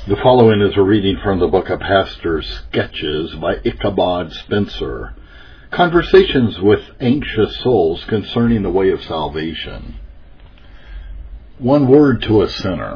The following is a reading from the book of Pastor's Sketches by Ichabod Spencer. Conversations with Anxious Souls Concerning the Way of Salvation. One word to a sinner.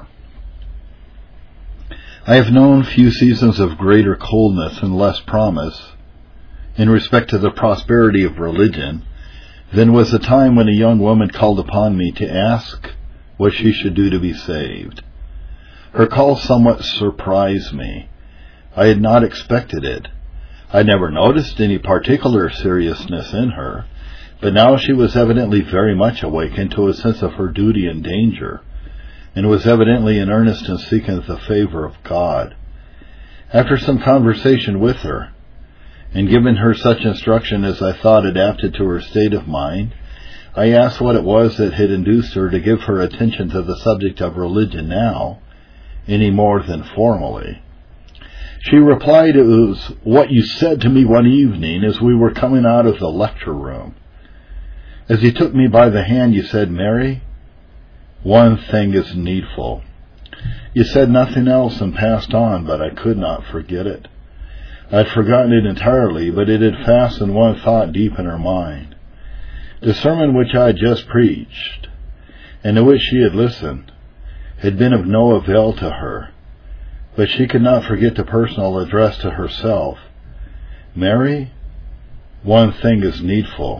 I have known few seasons of greater coldness and less promise, in respect to the prosperity of religion, than was the time when a young woman called upon me to ask what she should do to be saved. Her call somewhat surprised me. I had not expected it. I never noticed any particular seriousness in her, but now she was evidently very much awakened to a sense of her duty and danger, and was evidently in earnest in seeking the favor of God. After some conversation with her, and giving her such instruction as I thought adapted to her state of mind, I asked what it was that had induced her to give her attention to the subject of religion now, any more than formerly. She replied, "It was what you said to me one evening as we were coming out of the lecture room. As you took me by the hand, you said, 'Mary, one thing is needful.' You said nothing else and passed on, but I could not forget it. I had forgotten it entirely, but it had fastened one thought deep in her mind. The sermon which I had just preached, and to which she had listened, had been of no avail to her, but she could not forget the personal address to herself. 'Mary, one thing is needful.'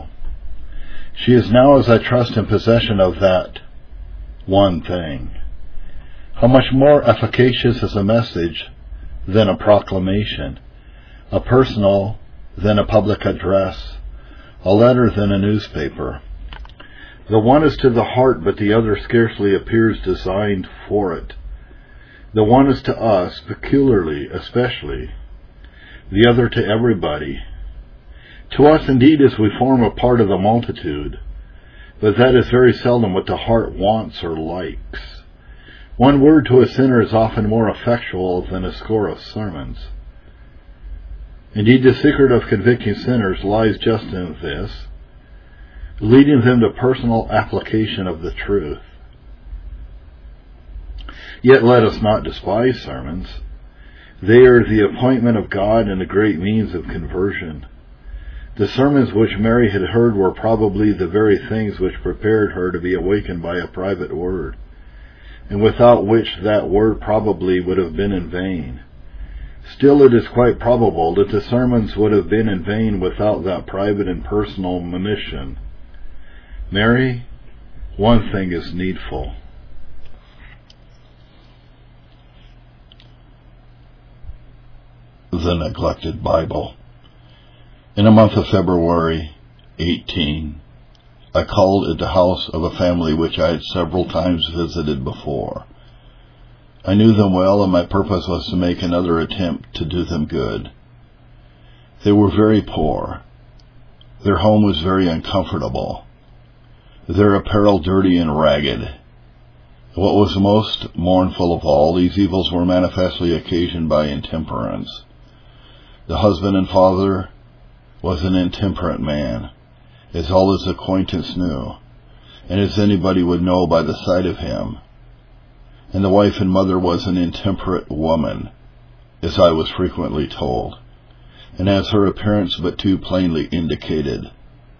She is now, as I trust, in possession of that one thing. How much more efficacious is a message than a proclamation, a personal than a public address, a letter than a newspaper. The one is to the heart, but the other scarcely appears designed for it. The one is to us, peculiarly, especially, the other to everybody. To us, indeed, as we form a part of the multitude, but that is very seldom what the heart wants or likes. One word to a sinner is often more effectual than a score of sermons. Indeed, the secret of convicting sinners lies just in this, leading them to personal application of the truth. Yet let us not despise sermons. They are the appointment of God and a great means of conversion. The sermons which Mary had heard were probably the very things which prepared her to be awakened by a private word, and without which that word probably would have been in vain. Still, it is quite probable that the sermons would have been in vain without that private and personal monition. 'Mary, one thing is needful.'" The Neglected Bible. In the month of February 18, I called at the house of a family which I had several times visited before. I knew them well, and my purpose was to make another attempt to do them good. They were very poor. Their home was very uncomfortable. Their apparel dirty and ragged. What was most mournful of all, these evils were manifestly occasioned by intemperance. The husband and father was an intemperate man, as all his acquaintance knew, and as anybody would know by the sight of him. And the wife and mother was an intemperate woman, as I was frequently told, and as her appearance but too plainly indicated.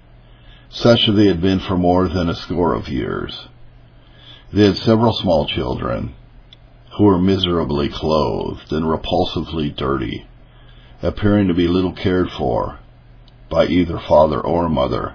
Such they had been for more than a score of years. They had several small children, who were miserably clothed and repulsively dirty, appearing to be little cared for by either father or mother.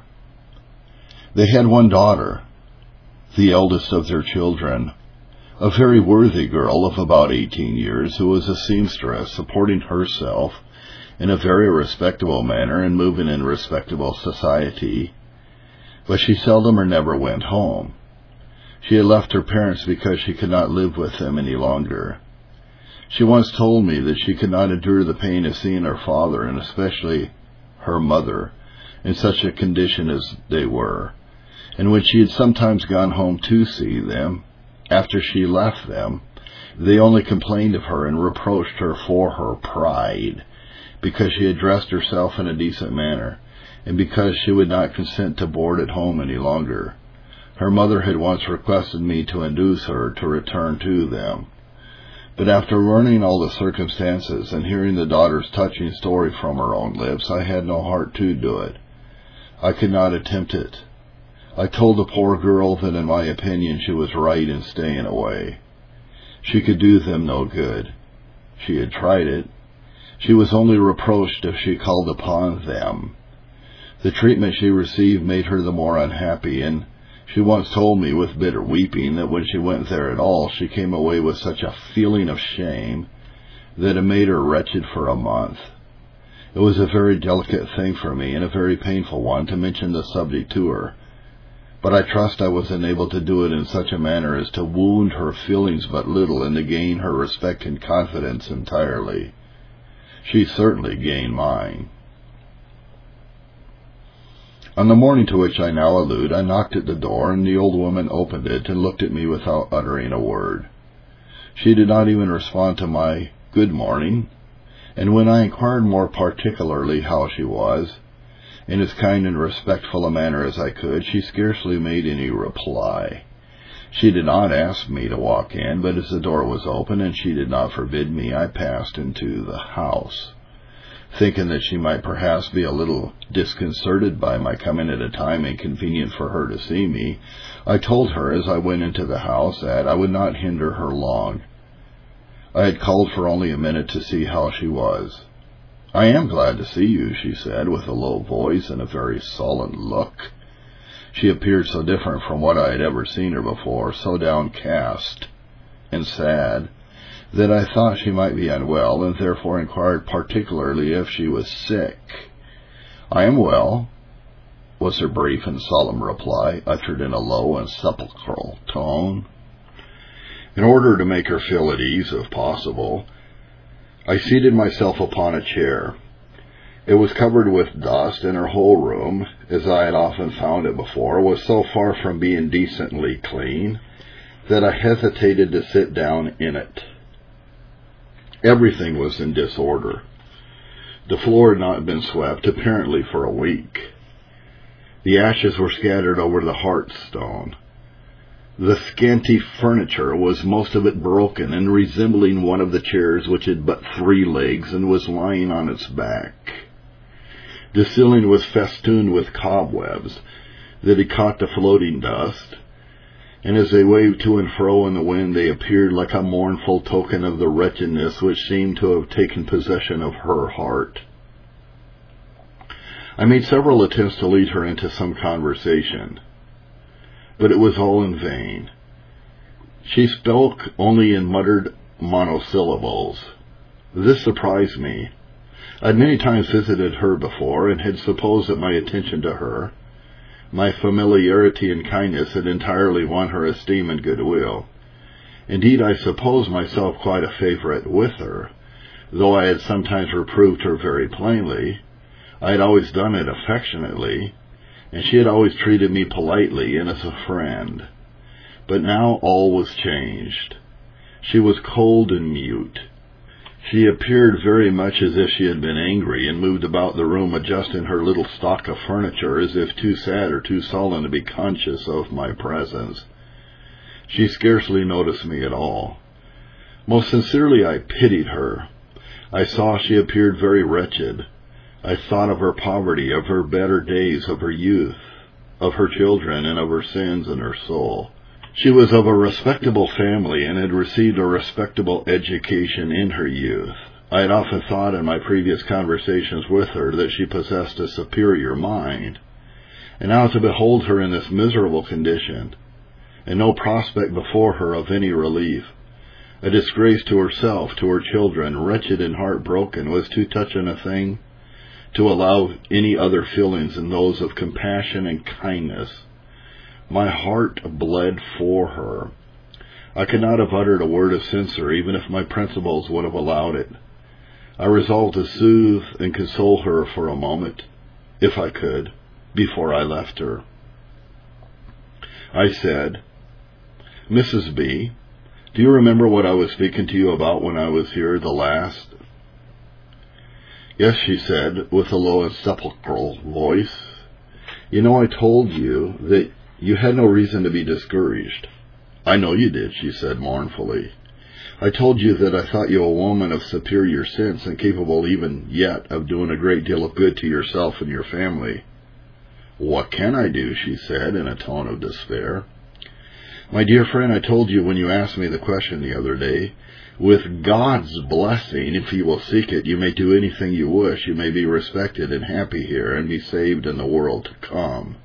They had one daughter, the eldest of their children, a very worthy girl of about 18 years, who was a seamstress, supporting herself in a very respectable manner and moving in respectable society. But she seldom or never went home. She had left her parents because she could not live with them any longer. She once told me that she could not endure the pain of seeing her father, and especially her mother, in such a condition as they were. And when she had sometimes gone home to see them, after she left them, they only complained of her and reproached her for her pride, because she had dressed herself in a decent manner, and because she would not consent to board at home any longer. Her mother had once requested me to induce her to return to them, But after learning all the circumstances and hearing the daughter's touching story from her own lips, I had no heart to do it. I could not attempt it. I told the poor girl that in my opinion she was right in staying away. She could do them no good. She had tried it. She was only reproached if she called upon them. The treatment she received made her the more unhappy, and she once told me with bitter weeping that when she went there at all, she came away with such a feeling of shame that it made her wretched for a month. It was a very delicate thing for me, and a very painful one, to mention the subject to her, but I trust I was enabled to do it in such a manner as to wound her feelings but little and to gain her respect and confidence entirely. She certainly gained mine. On the morning to which I now allude, I knocked at the door, and the old woman opened it and looked at me without uttering a word. She did not even respond to my good morning, and when I inquired more particularly how she was, in as kind and respectful a manner as I could, she scarcely made any reply. She did not ask me to walk in, but as the door was open and she did not forbid me, I passed into the house. Thinking that she might perhaps be a little disconcerted by my coming at a time inconvenient for her to see me, I told her as I went into the house that I would not hinder her long. I had called for only a minute to see how she was. "I am glad to see you," she said, with a low voice and a very sullen look. She appeared so different from what I had ever seen her before, so downcast and sad, that I thought she might be unwell, and therefore inquired particularly if she was sick. "I am well," was her brief and solemn reply, uttered in a low and sepulchral tone. In order to make her feel at ease, if possible, I seated myself upon a chair. It was covered with dust, and her whole room, as I had often found it before, was so far from being decently clean that I hesitated to sit down in it. Everything was in disorder. The floor had not been swept, apparently for a week. The ashes were scattered over the hearthstone. The scanty furniture was most of it broken and resembling one of the chairs which had but 3 legs and was lying on its back. The ceiling was festooned with cobwebs that had caught the floating dust, and as they waved to and fro in the wind, they appeared like a mournful token of the wretchedness which seemed to have taken possession of her heart. I made several attempts to lead her into some conversation, but it was all in vain. She spoke only in muttered monosyllables. This surprised me. I had many times visited her before, and had supposed that my attention to her, my familiarity and kindness, had entirely won her esteem and goodwill. Indeed, I supposed myself quite a favorite with her, though I had sometimes reproved her very plainly. I had always done it affectionately, and she had always treated me politely and as a friend. But now all was changed. She was cold and mute. She appeared very much as if she had been angry, and moved about the room adjusting her little stock of furniture as if too sad or too sullen to be conscious of my presence. She scarcely noticed me at all. Most sincerely I pitied her. I saw she appeared very wretched. I thought of her poverty, of her better days, of her youth, of her children, and of her sins in her soul. She was of a respectable family and had received a respectable education in her youth. I had often thought in my previous conversations with her that she possessed a superior mind, and now to behold her in this miserable condition, and no prospect before her of any relief, a disgrace to herself, to her children, wretched and heartbroken, was too touching a thing to allow any other feelings than those of compassion and kindness. My heart bled for her. I could not have uttered a word of censure, even if my principles would have allowed it. I resolved to soothe and console her for a moment, if I could, before I left her. I said, "Mrs. B., do you remember what I was speaking to you about when I was here the last?" "Yes," she said, with a low and sepulchral voice. "You know, I told you that you had no reason to be discouraged." "I know you did," she said mournfully. I told you that I thought you a woman of superior sense and capable even yet of doing a great deal of good to yourself and your family. What can I do? She said in a tone of despair. My dear friend, I told you when you asked me the question the other day, with God's blessing, if you will seek it, you may do anything you wish. You may be respected and happy here and be saved in the world to come.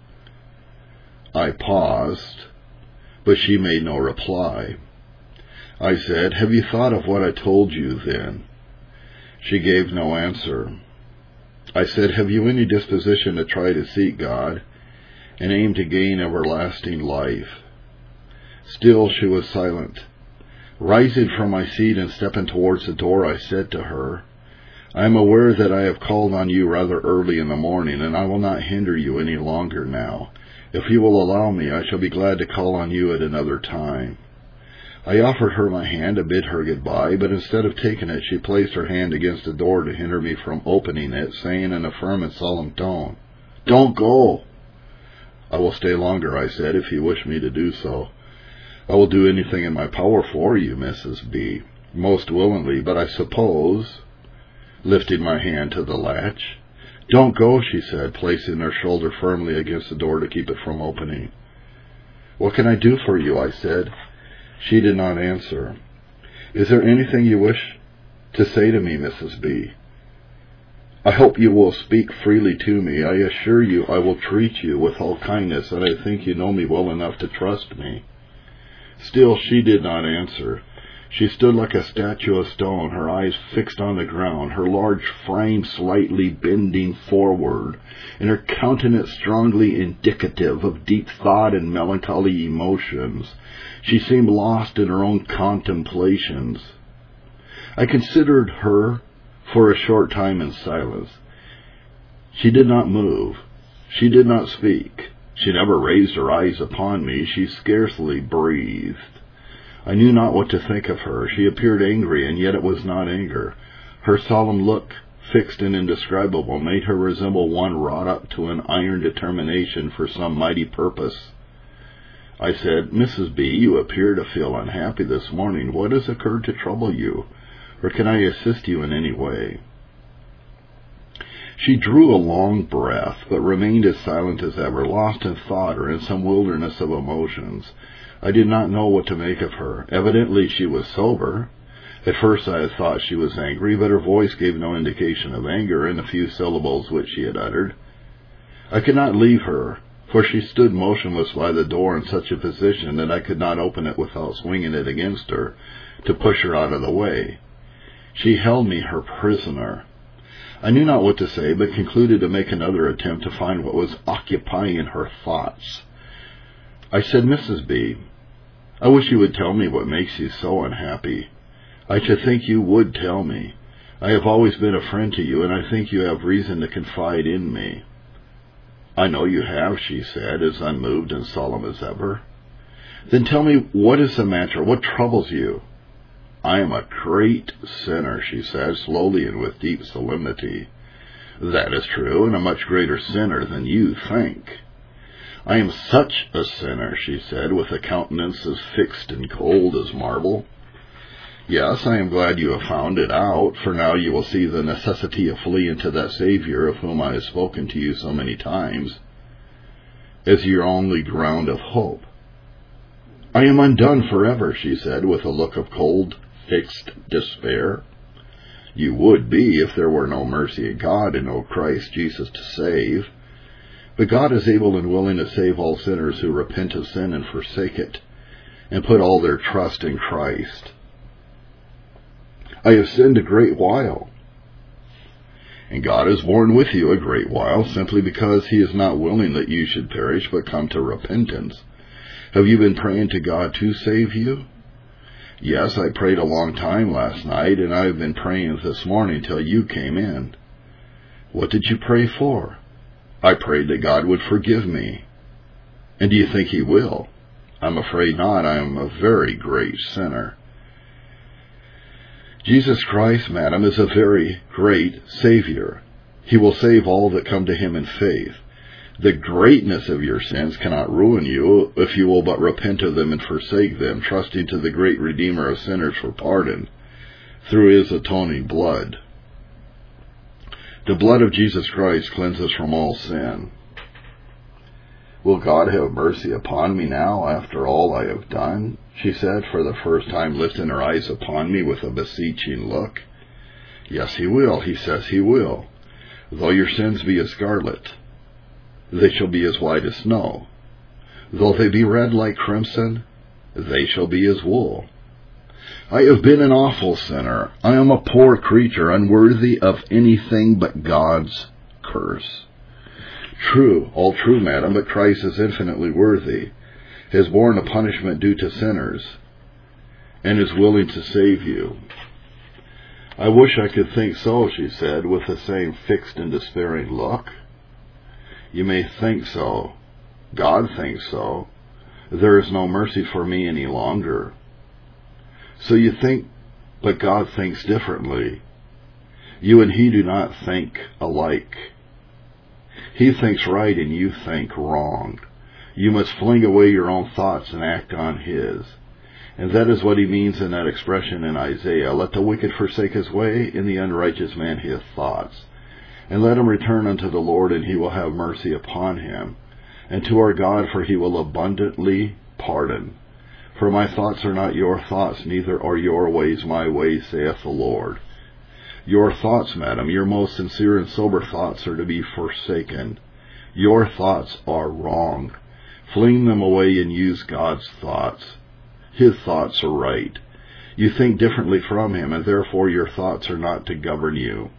I paused, but she made no reply. I said, have you thought of what I told you then? She gave no answer. I said, have you any disposition to try to seek God and aim to gain everlasting life? Still she was silent. Rising from my seat and stepping towards the door, I said to her, I am aware that I have called on you rather early in the morning, and I will not hinder you any longer now. If you will allow me, I shall be glad to call on you at another time. I offered her my hand to bid her goodbye, but instead of taking it, she placed her hand against the door to hinder me from opening it, saying in a firm and solemn tone, Don't go. I will stay longer, I said, if you wish me to do so. I will do anything in my power for you, Mrs. B. Most willingly, but I suppose, lifting my hand to the latch. Don't go, she said, placing her shoulder firmly against the door to keep it from opening. What can I do for you? I said. She did not answer. Is there anything you wish to say to me, Mrs. B? I hope you will speak freely to me. I assure you I will treat you with all kindness, and I think you know me well enough to trust me. Still she did not answer. She stood like a statue of stone, her eyes fixed on the ground, her large frame slightly bending forward, and her countenance strongly indicative of deep thought and melancholy emotions. She seemed lost in her own contemplations. I considered her for a short time in silence. She did not move. She did not speak. She never raised her eyes upon me. She scarcely breathed. I knew not what to think of her. She appeared angry, and yet it was not anger. Her solemn look, fixed and indescribable, made her resemble one wrought up to an iron determination for some mighty purpose. I said, Mrs. B., you appear to feel unhappy this morning. What has occurred to trouble you? Or can I assist you in any way? She drew a long breath, but remained as silent as ever, lost in thought or in some wilderness of emotions. I did not know what to make of her. Evidently she was sober. At first I had thought she was angry, but her voice gave no indication of anger in the few syllables which she had uttered. I could not leave her, for she stood motionless by the door in such a position that I could not open it without swinging it against her to push her out of the way. She held me her prisoner. I knew not what to say, but concluded to make another attempt to find what was occupying her thoughts. I said, Mrs. B., I wish you would tell me what makes you so unhappy. I should think you would tell me. I have always been a friend to you, and I think you have reason to confide in me. I know you have, she said, as unmoved and solemn as ever. Then tell me, what is the matter? What troubles you? I am a great sinner, she said, slowly and with deep solemnity. That is true, and a much greater sinner than you think. I am such a sinner, she said, with a countenance as fixed and cold as marble. Yes, I am glad you have found it out, for now you will see the necessity of fleeing to that Savior of whom I have spoken to you so many times, as your only ground of hope. I am undone forever, she said, with a look of cold, fixed despair. You would be if there were no mercy of God and no Christ Jesus to save. But God is able and willing to save all sinners who repent of sin and forsake it, and put all their trust in Christ. I have sinned a great while, and God has borne with you a great while, simply because he is not willing that you should perish, but come to repentance. Have you been praying to God to save you? Yes, I prayed a long time last night, and I have been praying this morning till you came in. What did you pray for? I prayed that God would forgive me. And do you think he will? I'm afraid not. I am a very great sinner. Jesus Christ, madam, is a very great Savior. He will save all that come to him in faith. The greatness of your sins cannot ruin you if you will but repent of them and forsake them, trusting to the great Redeemer of sinners for pardon through his atoning blood. The blood of Jesus Christ cleanses from all sin. Will God have mercy upon me now after all I have done? She said, for the first time lifting her eyes upon me with a beseeching look. Yes, he will, he says he will. Though your sins be as scarlet, they shall be as white as snow. Though they be red like crimson, they shall be as wool. I have been an awful sinner. I am a poor creature, unworthy of anything but God's curse. True, all true, madam, but Christ is infinitely worthy, has borne a punishment due to sinners, and is willing to save you. I wish I could think so, she said, with the same fixed and despairing look. You may think so. God thinks so. There is no mercy for me any longer. So you think, but God thinks differently. You and he do not think alike. He thinks right and you think wrong. You must fling away your own thoughts and act on his. And that is what he means in that expression in Isaiah. Let the wicked forsake his way, and the unrighteous man his thoughts. And let him return unto the Lord, and he will have mercy upon him. And to our God, for he will abundantly pardon. For my thoughts are not your thoughts, neither are your ways my ways, saith the Lord. Your thoughts, madam, your most sincere and sober thoughts are to be forsaken. Your thoughts are wrong. Fling them away and use God's thoughts. His thoughts are right. You think differently from him, and therefore your thoughts are not to govern you.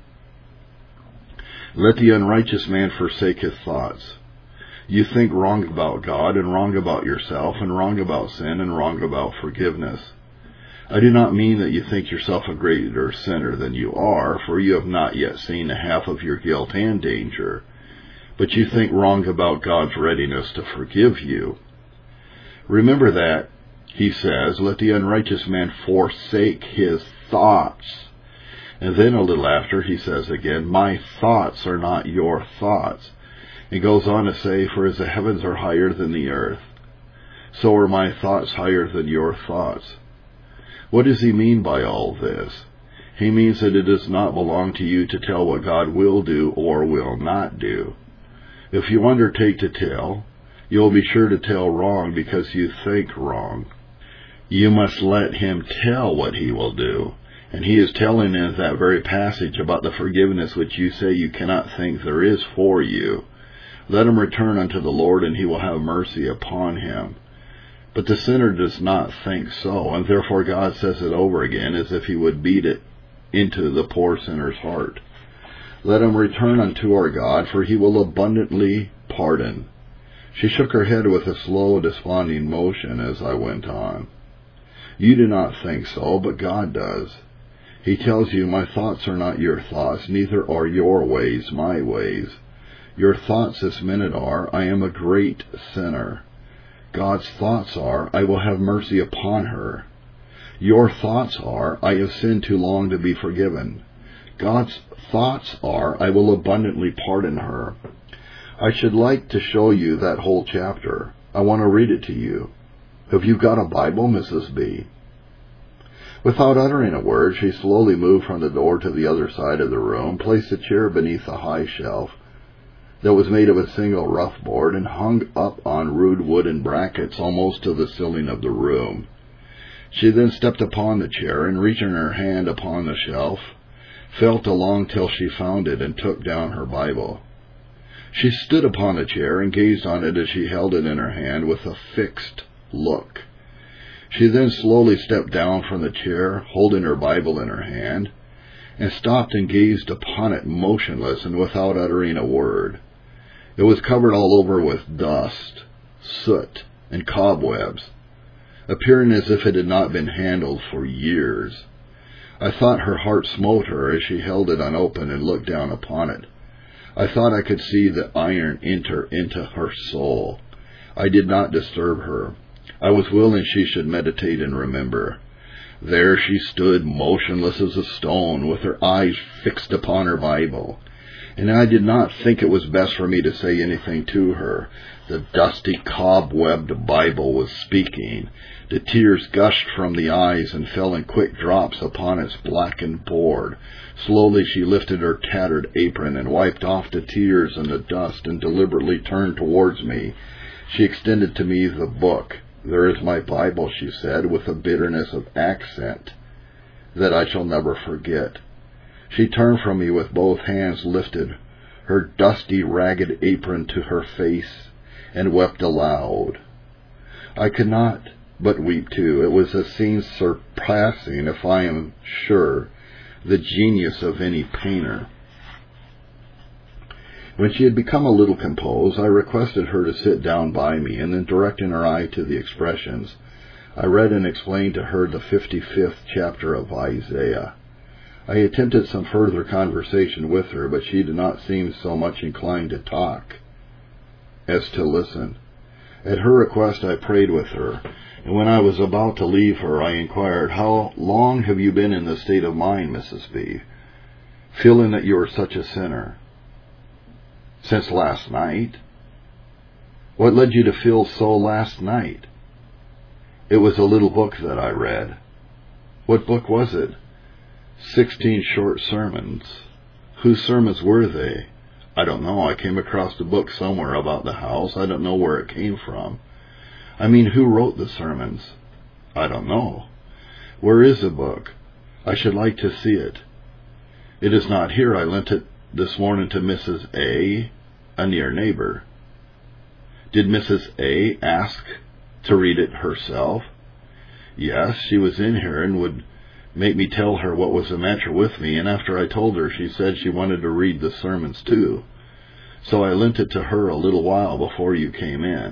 Let the unrighteous man forsake his thoughts. You think wrong about God, and wrong about yourself, and wrong about sin, and wrong about forgiveness. I do not mean that you think yourself a greater sinner than you are, for you have not yet seen the half of your guilt and danger. But you think wrong about God's readiness to forgive you. Remember that, he says, let the unrighteous man forsake his thoughts. And then a little after, he says again, my thoughts are not your thoughts. He goes on to say, for as the heavens are higher than the earth, so are my thoughts higher than your thoughts. What does he mean by all this? He means that it does not belong to you to tell what God will do or will not do. If you undertake to tell, you will be sure to tell wrong because you think wrong. You must let him tell what he will do. And he is telling in that very passage about the forgiveness which you say you cannot think there is for you. Let him return unto the Lord, and he will have mercy upon him. But the sinner does not think so, and therefore God says it over again as if he would beat it into the poor sinner's heart. Let him return unto our God, for he will abundantly pardon. She shook her head with a slow, desponding motion as I went on. You do not think so, but God does. He tells you, my thoughts are not your thoughts, neither are your ways my ways. Your thoughts this minute are, I am a great sinner. God's thoughts are, I will have mercy upon her. Your thoughts are, I have sinned too long to be forgiven. God's thoughts are, I will abundantly pardon her. I should like to show you that whole chapter. I want to read it to you. Have you got a Bible, Mrs. B? Without uttering a word, she slowly moved from the door to the other side of the room, placed a chair beneath a high shelf that was made of a single rough board and hung up on rude wooden brackets almost to the ceiling of the room. She then stepped upon the chair and, reaching her hand upon the shelf, felt along till she found it and took down her Bible. She stood upon the chair and gazed on it as she held it in her hand with a fixed look. She then slowly stepped down from the chair, holding her Bible in her hand, and stopped and gazed upon it motionless and without uttering a word. It was covered all over with dust, soot, and cobwebs, appearing as if it had not been handled for years. I thought her heart smote her as she held it unopened and looked down upon it. I thought I could see the iron enter into her soul. I did not disturb her. I was willing she should meditate and remember. There she stood, motionless as a stone, with her eyes fixed upon her Bible, and I did not think it was best for me to say anything to her. The dusty, cobwebbed Bible was speaking. The tears gushed from the eyes and fell in quick drops upon its blackened board. Slowly she lifted her tattered apron and wiped off the tears and the dust and deliberately turned towards me. She extended to me the book. "There is my Bible," she said, with a bitterness of accent that I shall never forget. She turned from me with both hands lifted, her dusty, ragged apron to her face, and wept aloud. I could not but weep too. It was a scene surpassing, if I am sure, the genius of any painter. When she had become a little composed, I requested her to sit down by me, and then directing her eye to the expressions, I read and explained to her the 55th chapter of Isaiah. I attempted some further conversation with her, but she did not seem so much inclined to talk as to listen. At her request, I prayed with her, and when I was about to leave her, I inquired, "How long have you been in this state of mind, Mrs. B, feeling that you are such a sinner?" "Since last night." "What led you to feel so last night?" "It was a little book that I read." "What book was it?" 16 short sermons." "Whose sermons were they?" "I don't know. I came across the book somewhere about the house. I don't know where it came from." "I mean, who wrote the sermons?" "I don't know." "Where is the book? I should like to see it." "It is not here. I lent it this morning to Mrs. A, a near neighbor." "Did Mrs. A ask to read it herself?" "Yes, she was in here and would make me tell her what was the matter with me, and after I told her, she said she wanted to read the sermons too. So I lent it to her a little while before you came in."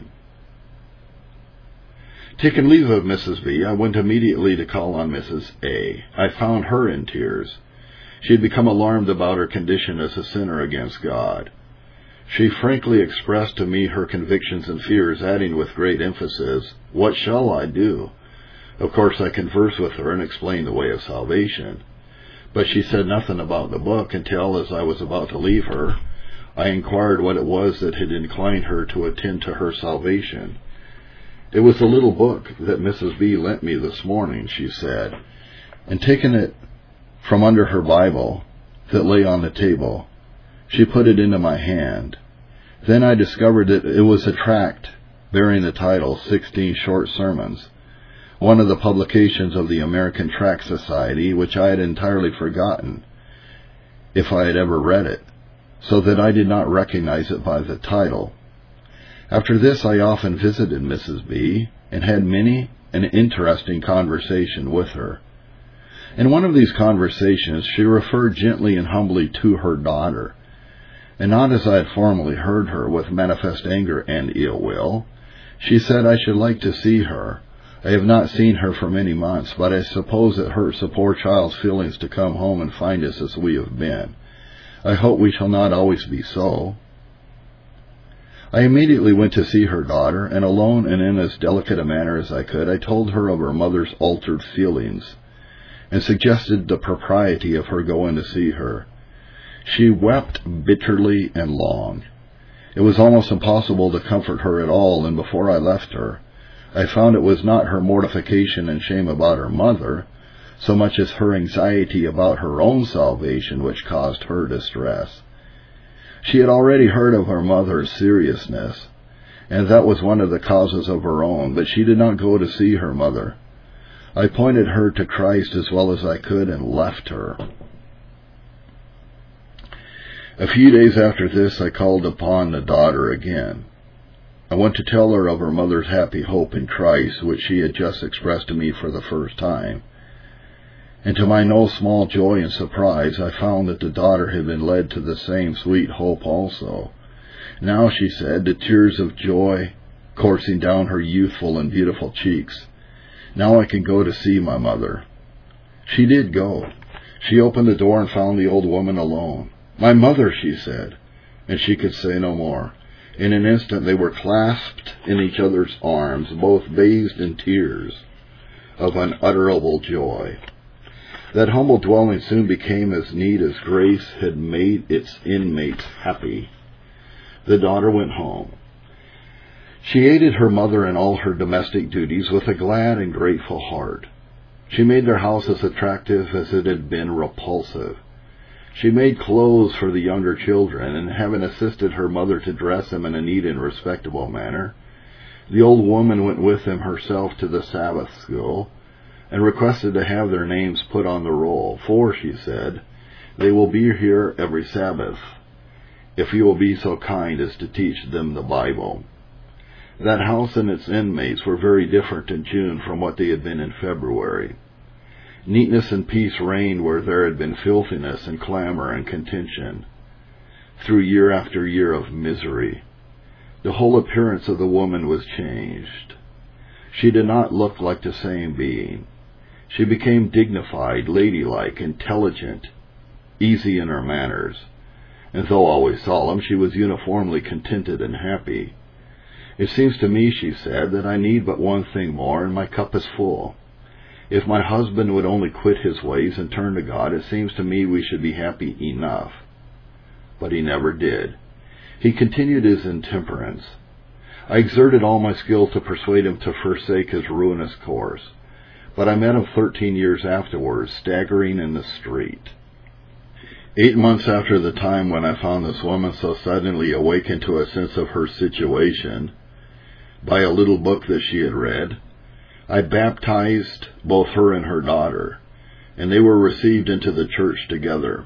Taking leave of Mrs. B, I went immediately to call on Mrs. A. I found her in tears. She had become alarmed about her condition as a sinner against God. She frankly expressed to me her convictions and fears, adding with great emphasis, "What shall I do?" Of course, I conversed with her and explained the way of salvation. But she said nothing about the book until, as I was about to leave her, I inquired what it was that had inclined her to attend to her salvation. "It was the little book that Mrs. B lent me this morning," she said, and taking it from under her Bible that lay on the table, she put it into my hand. Then I discovered that it was a tract bearing the title 16 Short Sermons, one of the publications of the American Tract Society, which I had entirely forgotten if I had ever read it, so that I did not recognize it by the title. After this, I often visited Mrs. B and had many an interesting conversation with her. In one of these conversations, she referred gently and humbly to her daughter, and not as I had formerly heard her, with manifest anger and ill will. She said, "I should like to see her. I have not seen her for many months, but I suppose it hurts the poor child's feelings to come home and find us as we have been. I hope we shall not always be so." I immediately went to see her daughter, and alone and in as delicate a manner as I could, I told her of her mother's altered feelings, and suggested the propriety of her going to see her. She wept bitterly and long. It was almost impossible to comfort her at all, and before I left her, I found it was not her mortification and shame about her mother, so much as her anxiety about her own salvation, which caused her distress. She had already heard of her mother's seriousness, and that was one of the causes of her own, but she did not go to see her mother. I pointed her to Christ as well as I could and left her. A few days after this, I called upon the daughter again. I went to tell her of her mother's happy hope in Christ, which she had just expressed to me for the first time. And to my no small joy and surprise, I found that the daughter had been led to the same sweet hope also. Now, she said, the tears of joy coursing down her youthful and beautiful cheeks, "Now I can go to see my mother." She did go. She opened the door and found the old woman alone. "My mother," she said, and she could say no more. In an instant they were clasped in each other's arms, both bathed in tears of unutterable joy. That humble dwelling soon became as neat as grace had made its inmates happy. The daughter went home. She aided her mother in all her domestic duties with a glad and grateful heart. She made their house as attractive as it had been repulsive. She made clothes for the younger children, and having assisted her mother to dress them in a neat and respectable manner, the old woman went with them herself to the Sabbath school, and requested to have their names put on the roll, for, she said, they will be here every Sabbath, if you will be so kind as to teach them the Bible. That house and its inmates were very different in June from what they had been in February. Neatness and peace reigned where there had been filthiness and clamor and contention, through year after year of misery. The whole appearance of the woman was changed. She did not look like the same being. She became dignified, ladylike, intelligent, easy in her manners, and though always solemn, she was uniformly contented and happy. It seems to me, she said, that I need but one thing more, and my cup is full. If my husband would only quit his ways and turn to God, it seems to me we should be happy enough. But he never did. He continued his intemperance. I exerted all my skill to persuade him to forsake his ruinous course, but I met him 13 years afterwards, staggering in the street. 8 months after the time when I found this woman so suddenly awakened to a sense of her situation, by a little book that she had read, I baptized both her and her daughter, and they were received into the church together.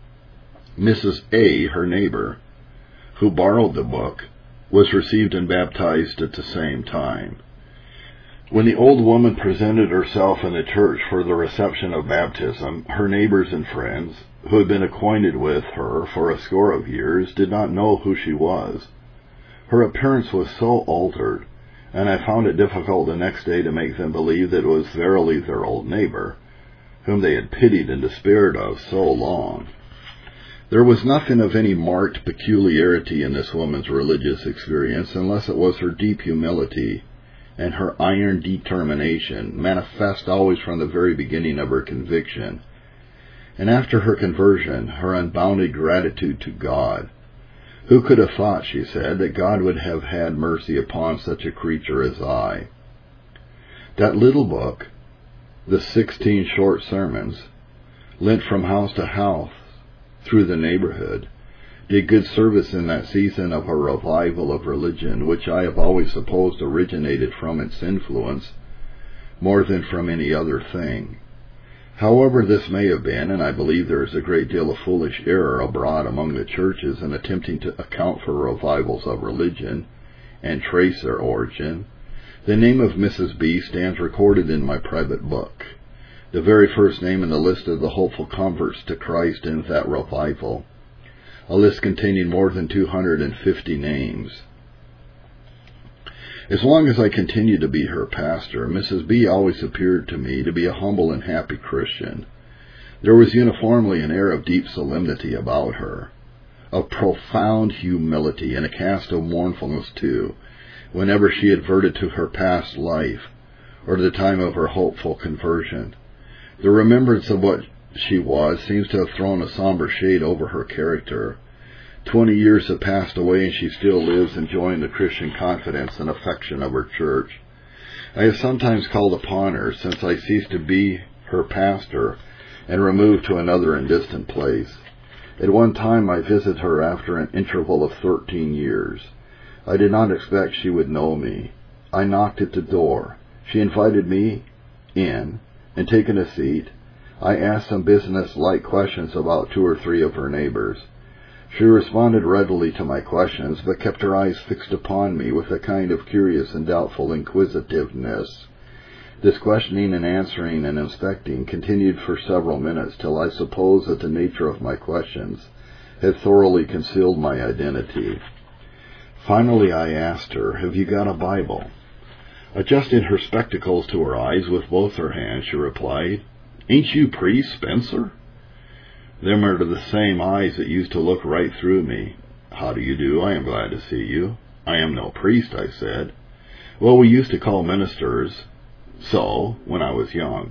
Mrs. A., her neighbor, who borrowed the book, was received and baptized at the same time. When the old woman presented herself in the church for the reception of baptism, her neighbors and friends, who had been acquainted with her for a score of years, did not know who she was. Her appearance was so altered, and I found it difficult the next day to make them believe that it was verily their old neighbor, whom they had pitied and despaired of so long. There was nothing of any marked peculiarity in this woman's religious experience, unless it was her deep humility and her iron determination, manifest always from the very beginning of her conviction, and after her conversion, her unbounded gratitude to God. Who could have thought, she said, that God would have had mercy upon such a creature as I? That little book, the 16 short sermons, lent from house to house through the neighborhood, did good service in that season of a revival of religion, which I have always supposed originated from its influence more than from any other thing. However this may have been, and I believe there is a great deal of foolish error abroad among the churches in attempting to account for revivals of religion and trace their origin, the name of Mrs. B. stands recorded in my private book, the very first name in the list of the hopeful converts to Christ in that revival, a list containing more than 250 names. As long as I continued to be her pastor, Mrs. B. always appeared to me to be a humble and happy Christian. There was uniformly an air of deep solemnity about her, of profound humility, and a cast of mournfulness, too, whenever she adverted to her past life, or to the time of her hopeful conversion. The remembrance of what she was seems to have thrown a somber shade over her character. 20 years have passed away, and she still lives enjoying the Christian confidence and affection of her church. I have sometimes called upon her since I ceased to be her pastor and removed to another and distant place. At one time I visited her after an interval of 13 years. I did not expect she would know me. I knocked at the door. She invited me in, and taking a seat, I asked some business-like questions about 2 or 3 of her neighbors. She responded readily to my questions, but kept her eyes fixed upon me with a kind of curious and doubtful inquisitiveness. This questioning and answering and inspecting continued for several minutes, till I suppose that the nature of my questions had thoroughly concealed my identity. Finally I asked her, "Have you got a Bible?" Adjusting her spectacles to her eyes with both her hands, she replied, "Ain't you priest Spencer?" Them are the same eyes that used to look right through me. "How do you do? I am glad to see you." "I am no priest," I said. "Well, we used to call ministers so when I was young.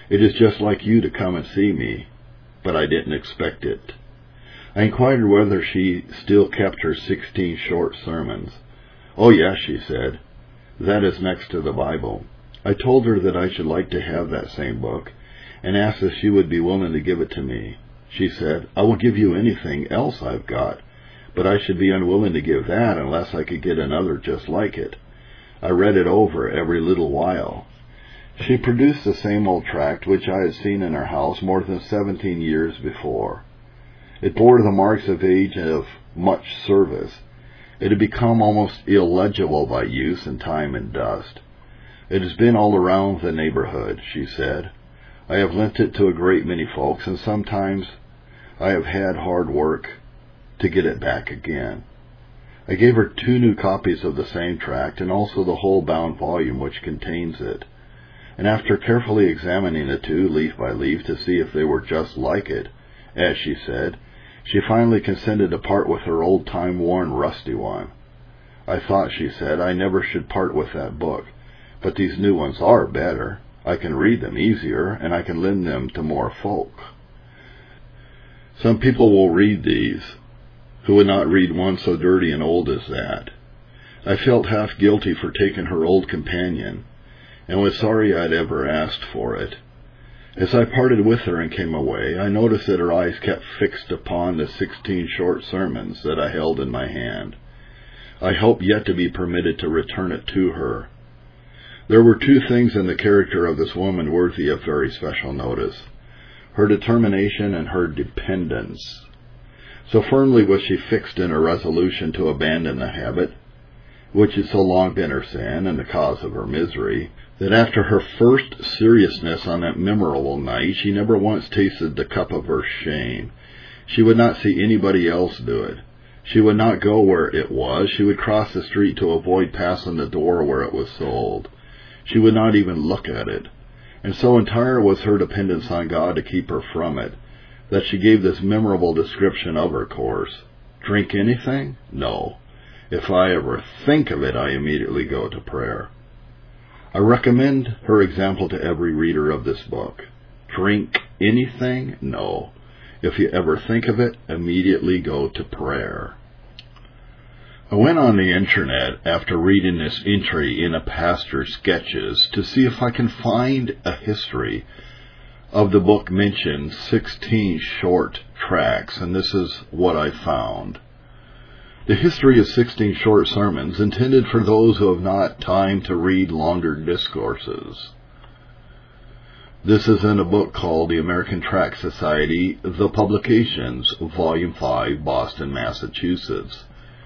It is just like you to come and see me, but I didn't expect it. I inquired whether she still kept her 16 short sermons. Oh, yes, she said. That is next to the Bible. I told her that I should like to have that same book, and asked if she would be willing to give it to me. She said, I will give you anything else I've got, but I should be unwilling to give that unless I could get another just like it. I read it over every little while. She produced the same old tract which I had seen in her house more than 17 years before. It bore the marks of age and of much service. It had become almost illegible by use and time and dust. It has been all around the neighborhood, she said. I have lent it to a great many folks, and sometimes I have had hard work to get it back again. I gave her 2 new copies of the same tract, and also the whole bound volume which contains it. And after carefully examining the 2, leaf by leaf, to see if they were just like it, as she said, she finally consented to part with her old time-worn rusty one. I thought, she said, I never should part with that book, but these new ones are better. I can read them easier, and I can lend them to more folk. Some people will read these, who would not read one so dirty and old as that. I felt half guilty for taking her old companion, and was sorry I'd ever asked for it. As I parted with her and came away, I noticed that her eyes kept fixed upon the 16 short sermons that I held in my hand. I hope yet to be permitted to return it to her. There were 2 things in the character of this woman worthy of very special notice: her determination and her dependence. So firmly was she fixed in her resolution to abandon the habit, which had so long been her sin and the cause of her misery, that after her first seriousness on that memorable night, she never once tasted the cup of her shame. She would not see anybody else do it. She would not go where it was. She would cross the street to avoid passing the door where it was sold. She would not even look at it. And so entire was her dependence on God to keep her from it, that she gave this memorable description of her course. Drink anything? No. If I ever think of it, I immediately go to prayer. I recommend her example to every reader of this book. Drink anything? No. If you ever think of it, immediately go to prayer. I went on the internet after reading this entry in a pastor's sketches to see if I can find a history of the book mentioned, 16 short tracts, and this is what I found. The history of 16 short sermons intended for those who have not time to read longer discourses. This is in a book called The American Tract Society, The Publications, Volume 5, Boston, Massachusetts,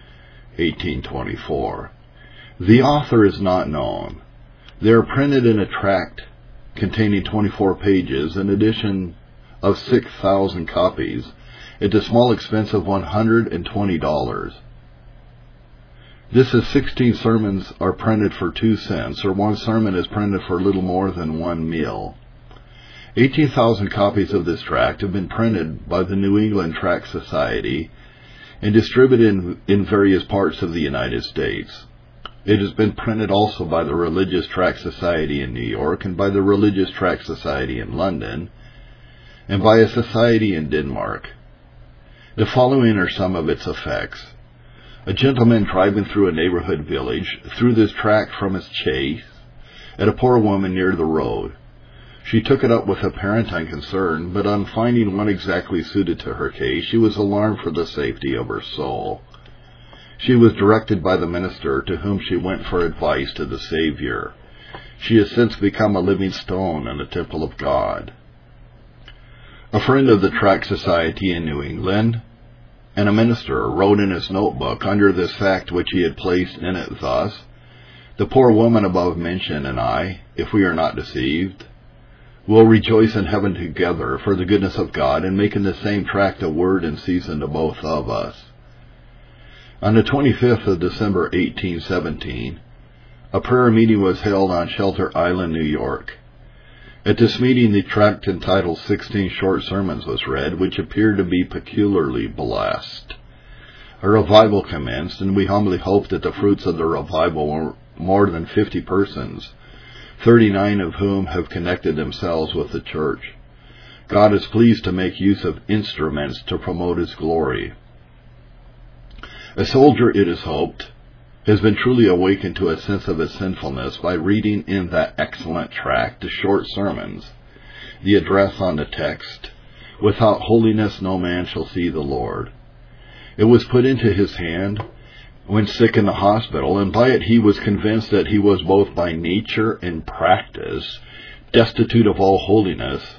1824. The author is not known. They are printed in a tract containing 24 pages, an edition of 6,000 copies, at the small expense of $120. This is 16 sermons are printed for 2 cents, or 1 sermon is printed for little more than 1 meal. 18,000 copies of this tract have been printed by the New England Tract Society and distributed in various parts of the United States. It has been printed also by the Religious Tract Society in New York and by the Religious Tract Society in London and by a society in Denmark. The following are some of its effects. A gentleman driving through a neighborhood village threw this tract from his chaise at a poor woman near the road. She took it up with apparent unconcern, but on finding one exactly suited to her case, she was alarmed for the safety of her soul. She was directed by the minister, to whom she went for advice, to the Savior. She has since become a living stone in the temple of God. A friend of the Tract Society in New England, and a minister, wrote in his notebook under this fact which he had placed in it thus: "The poor woman above mentioned and I, if we are not deceived, will rejoice in heaven together for the goodness of God in making the same tract a word in season to both of us." On the 25th of December, 1817, a prayer meeting was held on Shelter Island, New York. At this meeting, the tract entitled 16 Short Sermons was read, which appeared to be peculiarly blessed. A revival commenced, and we humbly hope that the fruits of the revival were more than 50 persons, 39 of whom have connected themselves with the church. God is pleased to make use of instruments to promote His glory. A soldier, it is hoped, has been truly awakened to a sense of his sinfulness by reading in that excellent tract, The Short Sermons, the address on the text, "Without holiness no man shall see the Lord." It was put into his hand when sick in the hospital, and by it he was convinced that he was both by nature and practice destitute of all holiness,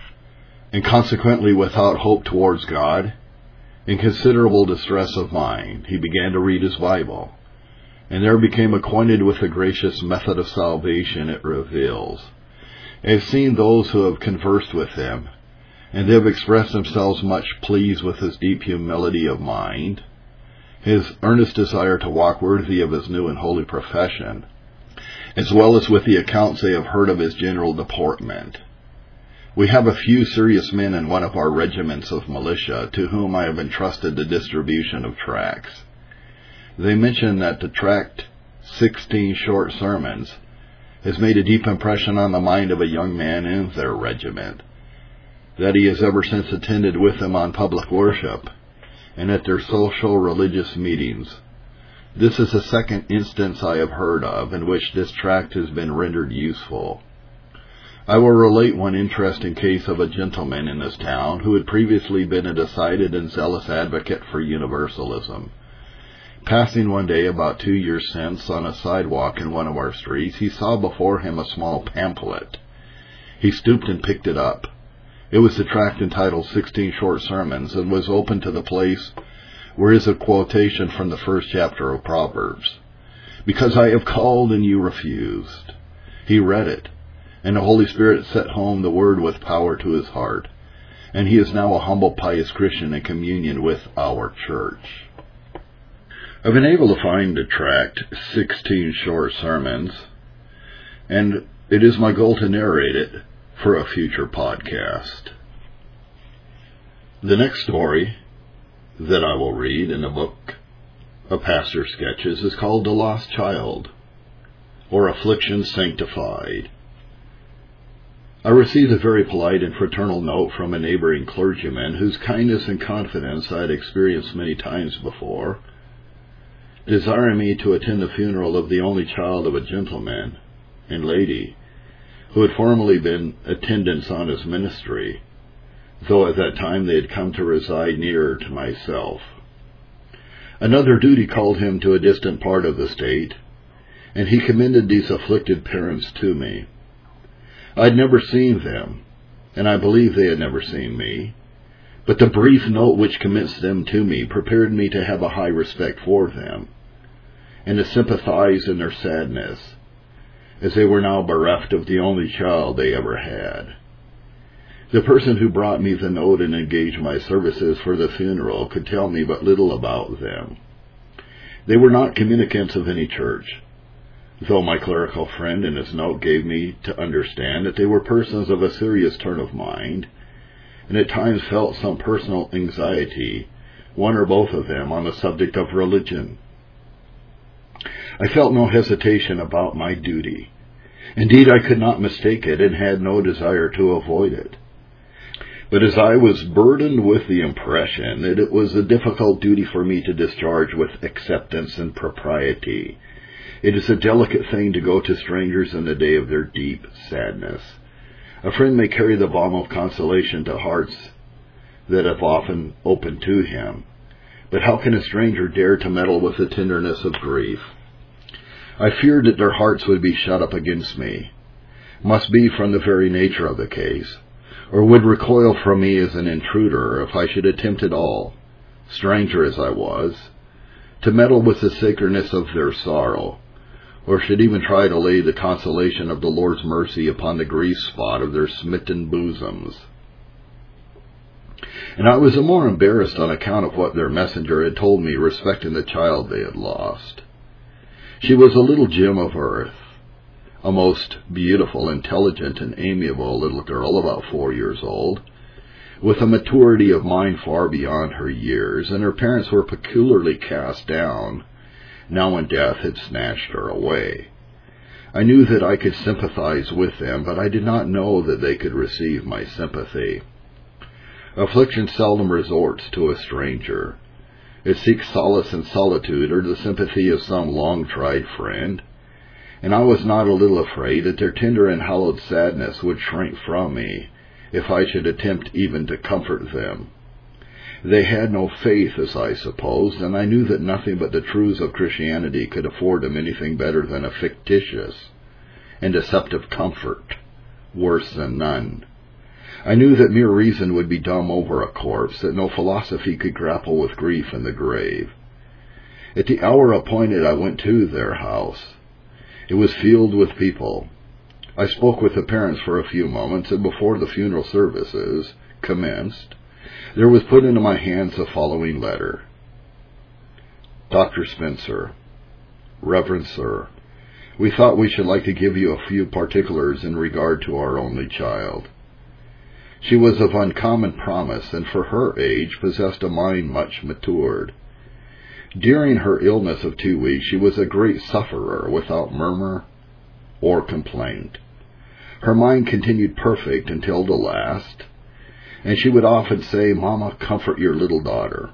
and consequently without hope towards God. In considerable distress of mind, he began to read his Bible, and there became acquainted with the gracious method of salvation it reveals. I have seen those who have conversed with him, and they have expressed themselves much pleased with his deep humility of mind, his earnest desire to walk worthy of his new and holy profession, as well as with the accounts they have heard of his general deportment. We have a few serious men in one of our regiments of militia to whom I have entrusted the distribution of tracts. They mention that the tract 16 Short Sermons has made a deep impression on the mind of a young man in their regiment, that he has ever since attended with them on public worship and at their social religious meetings. This is the second instance I have heard of in which this tract has been rendered useful. I will relate one interesting case of a gentleman in this town who had previously been a decided and zealous advocate for universalism. Passing one day about 2 years since on a sidewalk in one of our streets, he saw before him a small pamphlet. He stooped and picked it up. It was the tract entitled 16 Short Sermons, and was open to the place where is a quotation from the first chapter of Proverbs. "Because I have called and you refused." He read it, and the Holy Spirit set home the word with power to his heart, and he is now a humble, pious Christian in communion with our church. I've been able to find the tract 16 Short Sermons, and it is my goal to narrate it for a future podcast. The next story that I will read in the book of Pastor Sketches is called The Lost Child, or Affliction Sanctified. I received a very polite and fraternal note from a neighboring clergyman whose kindness and confidence I had experienced many times before, desiring me to attend the funeral of the only child of a gentleman and lady who had formerly been attendants on his ministry, though at that time they had come to reside nearer to myself. Another duty called him to a distant part of the state, and he commended these afflicted parents to me. I had never seen them, and I believe they had never seen me, but the brief note which commenced them to me prepared me to have a high respect for them, and to sympathize in their sadness, as they were now bereft of the only child they ever had. The person who brought me the note and engaged my services for the funeral could tell me but little about them. They were not communicants of any church, though my clerical friend in his note gave me to understand that they were persons of a serious turn of mind, and at times felt some personal anxiety, one or both of them, on the subject of religion. I felt no hesitation about my duty. Indeed, I could not mistake it, and had no desire to avoid it. But as I was burdened with the impression that it was a difficult duty for me to discharge with acceptance and propriety, it is a delicate thing to go to strangers in the day of their deep sadness. A friend may carry the balm of consolation to hearts that have often opened to him, but how can a stranger dare to meddle with the tenderness of grief? I feared that their hearts would be shut up against me, must be from the very nature of the case, or would recoil from me as an intruder if I should attempt at all, stranger as I was, to meddle with the sacredness of their sorrow, or should even try to lay the consolation of the Lord's mercy upon the grief spot of their smitten bosoms. And I was the more embarrassed on account of what their messenger had told me respecting the child they had lost. She was a little gem of earth, a most beautiful, intelligent, and amiable little girl about 4 years old, with a maturity of mind far beyond her years, and her parents were peculiarly cast down now when death had snatched her away. I knew that I could sympathize with them, but I did not know that they could receive my sympathy. Affliction seldom resorts to a stranger. It seeks solace in solitude or the sympathy of some long-tried friend, and I was not a little afraid that their tender and hallowed sadness would shrink from me if I should attempt even to comfort them. They had no faith, as I supposed, and I knew that nothing but the truths of Christianity could afford them anything better than a fictitious and deceptive comfort, worse than none. I knew that mere reason would be dumb over a corpse, that no philosophy could grapple with grief in the grave. At the hour appointed, I went to their house. It was filled with people. I spoke with the parents for a few moments, and before the funeral services commenced, there was put into my hands the following letter. Dr. Spencer, Reverend Sir, we thought we should like to give you a few particulars in regard to our only child. She was of uncommon promise, and for her age possessed a mind much matured. During her illness of 2 weeks, she was a great sufferer without murmur or complaint. Her mind continued perfect until the last, and she would often say, "Mama, comfort your little daughter."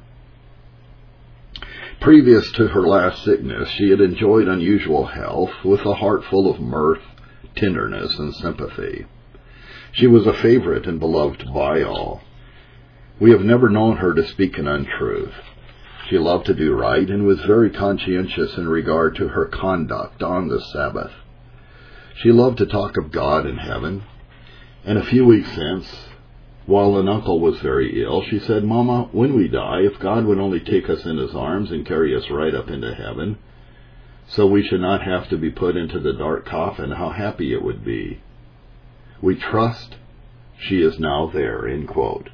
Previous to her last sickness, she had enjoyed unusual health, with a heart full of mirth, tenderness, and sympathy. She was a favorite and beloved by all. We have never known her to speak an untruth. She loved to do right, and was very conscientious in regard to her conduct on the Sabbath. She loved to talk of God and heaven, and a few weeks since, while an uncle was very ill, she said, "Mama, when we die, if God would only take us in his arms and carry us right up into heaven, so we should not have to be put into the dark coffin, how happy it would be. We trust she is now there." End quote.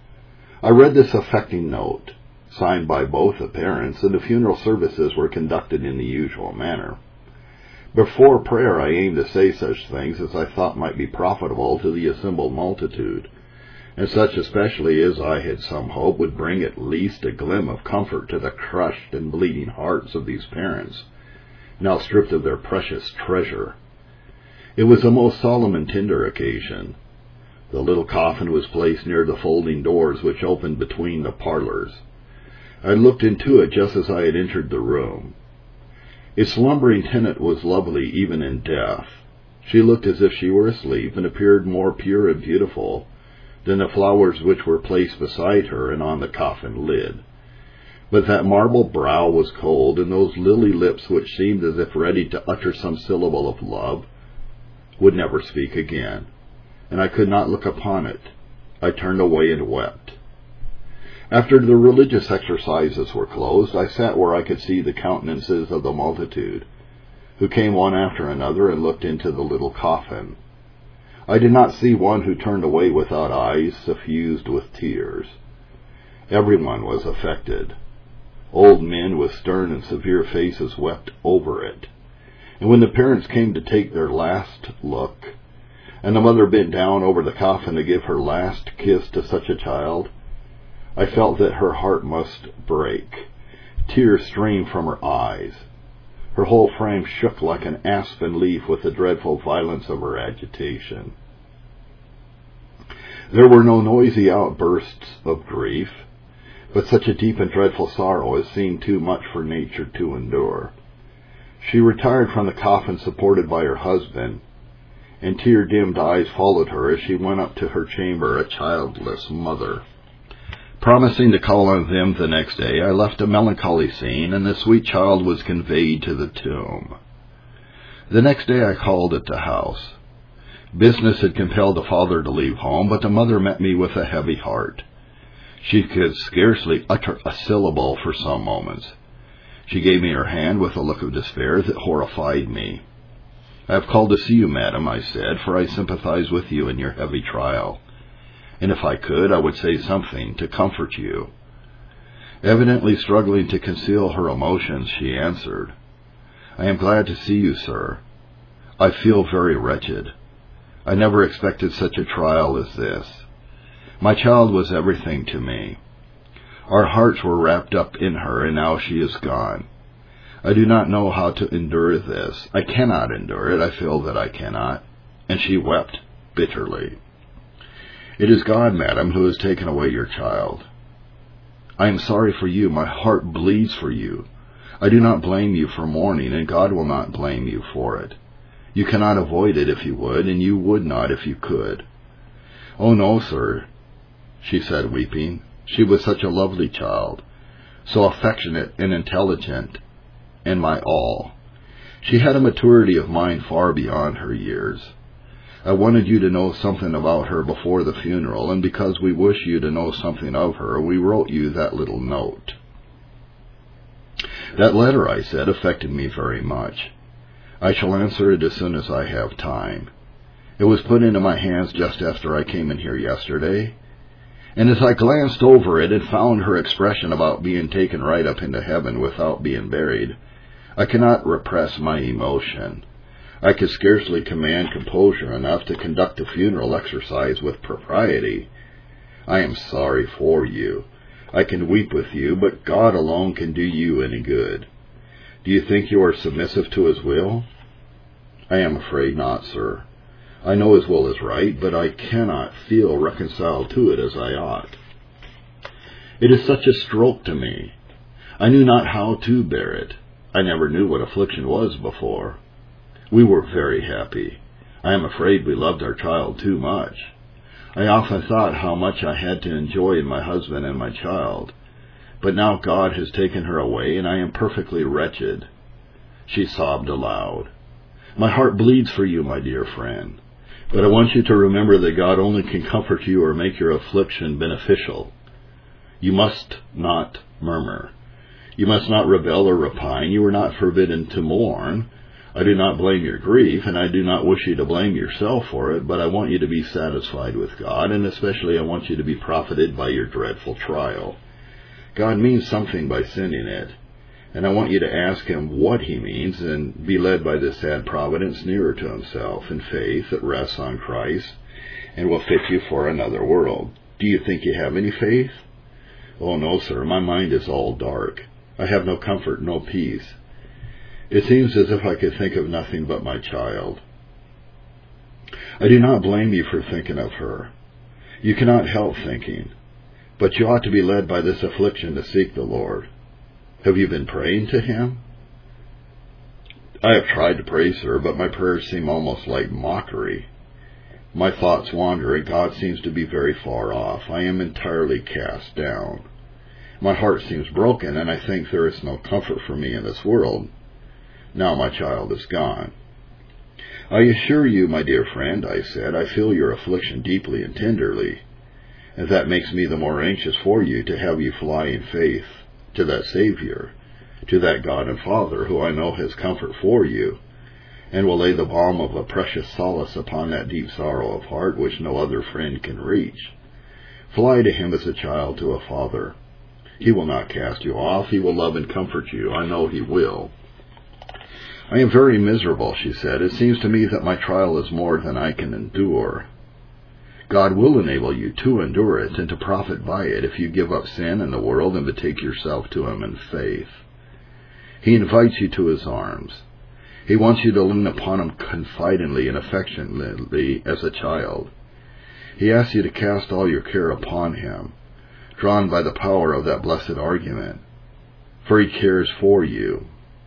I read this affecting note, signed by both the parents, and the funeral services were conducted in the usual manner. Before prayer, I aimed to say such things as I thought might be profitable to the assembled multitude, and such especially as I had some hope would bring at least a gleam of comfort to the crushed and bleeding hearts of these parents, now stripped of their precious treasure. It was a most solemn and tender occasion. The little coffin was placed near the folding doors which opened between the parlors. I looked into it just as I had entered the room. Its slumbering tenant was lovely even in death. She looked as if she were asleep, and appeared more pure and beautiful than the flowers which were placed beside her and on the coffin lid. But that marble brow was cold, and those lily lips, which seemed as if ready to utter some syllable of love, would never speak again, and I could not look upon it. I turned away and wept. After the religious exercises were closed, I sat where I could see the countenances of the multitude, who came one after another and looked into the little coffin. I did not see one who turned away without eyes suffused with tears. Everyone was affected. Old men with stern and severe faces wept over it. And when the parents came to take their last look, and the mother bent down over the coffin to give her last kiss to such a child, I felt that her heart must break. Tears streamed from her eyes. Her whole frame shook like an aspen leaf with the dreadful violence of her agitation. There were no noisy outbursts of grief, but such a deep and dreadful sorrow as seemed too much for nature to endure. She retired from the coffin supported by her husband, and tear-dimmed eyes followed her as she went up to her chamber, a childless mother. Promising to call on them the next day, I left a melancholy scene, and the sweet child was conveyed to the tomb. The next day I called at the house. Business had compelled the father to leave home, but the mother met me with a heavy heart. She could scarcely utter a syllable for some moments. She gave me her hand with a look of despair that horrified me. "I have called to see you, madam," I said, "for I sympathize with you in your heavy trial. And if I could, I would say something to comfort you." Evidently struggling to conceal her emotions, she answered, "I am glad to see you, sir. I feel very wretched. I never expected such a trial as this. My child was everything to me. Our hearts were wrapped up in her, and now she is gone. I do not know how to endure this. I cannot endure it. I feel that I cannot. And she wept bitterly. It is God, madam, who has taken away your child. I am sorry for you. My heart bleeds for you. I do not blame you for mourning, and God will not blame you for it. You cannot avoid it if you would, and you would not if you could. Oh, no, sir, she said, weeping. She was such a lovely child, so affectionate and intelligent, and my all. She had a maturity of mind far beyond her years. I wanted you to know something about her before the funeral, and because we wish you to know something of her, we wrote you that little note. That letter, I said, affected me very much. I shall answer it as soon as I have time. It was put into my hands just after I came in here yesterday, and as I glanced over it and found her expression about being taken right up into heaven without being buried, I cannot repress my emotion. I could scarcely command composure enough to conduct a funeral exercise with propriety. I am sorry for you. I can weep with you, but God alone can do you any good. Do you think you are submissive to His will? I am afraid not, sir. I know His will is right, but I cannot feel reconciled to it as I ought. It is such a stroke to me. I knew not how to bear it. I never knew what affliction was before. We were very happy. I am afraid we loved our child too much. I often thought how much I had to enjoy in my husband and my child. But now God has taken her away, and I am perfectly wretched. She sobbed aloud. My heart bleeds for you, my dear friend. But I want you to remember that God only can comfort you or make your affliction beneficial. You must not murmur. You must not rebel or repine. You are not forbidden to mourn. I do not blame your grief, and I do not wish you to blame yourself for it, but I want you to be satisfied with God, and especially I want you to be profited by your dreadful trial. God means something by sending it, and I want you to ask Him what He means and be led by this sad providence nearer to Himself in faith that rests on Christ and will fit you for another world. Do you think you have any faith? Oh, no, sir. My mind is all dark. I have no comfort, no peace. It seems as if I could think of nothing but my child. I do not blame you for thinking of her. You cannot help thinking, but you ought to be led by this affliction to seek the Lord. Have you been praying to Him? I have tried to pray, sir, but my prayers seem almost like mockery. My thoughts wander, and God seems to be very far off. I am entirely cast down. My heart seems broken, and I think there is no comfort for me in this world. Now my child is gone. I assure you, my dear friend, I said, I feel your affliction deeply and tenderly, and that makes me the more anxious for you to have you fly in faith to that Savior, to that God and Father who I know has comfort for you, and will lay the balm of a precious solace upon that deep sorrow of heart which no other friend can reach. Fly to Him as a child to a father. He will not cast you off. He will love and comfort you. I know He will. I am very miserable, she said. It seems to me that my trial is more than I can endure. God will enable you to endure it and to profit by it if you give up sin and the world and betake yourself to Him in faith. He invites you to His arms. He wants you to lean upon Him confidingly and affectionately as a child. He asks you to cast all your care upon Him, drawn by the power of that blessed argument, for He cares for you.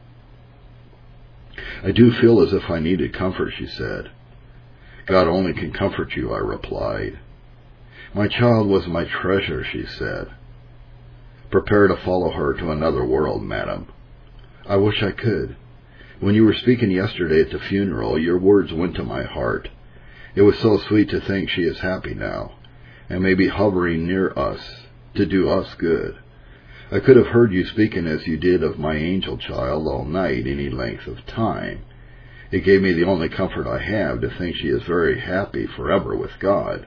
I do feel as if I needed comfort, she said. God only can comfort you, I replied. My child was my treasure, she said. Prepare to follow her to another world, madam. I wish I could. When you were speaking yesterday at the funeral, your words went to my heart. It was so sweet to think she is happy now, and may be hovering near us to do us good. I could have heard you speaking as you did of my angel child all night, any length of time. It gave me the only comfort I have to think she is very happy forever with God.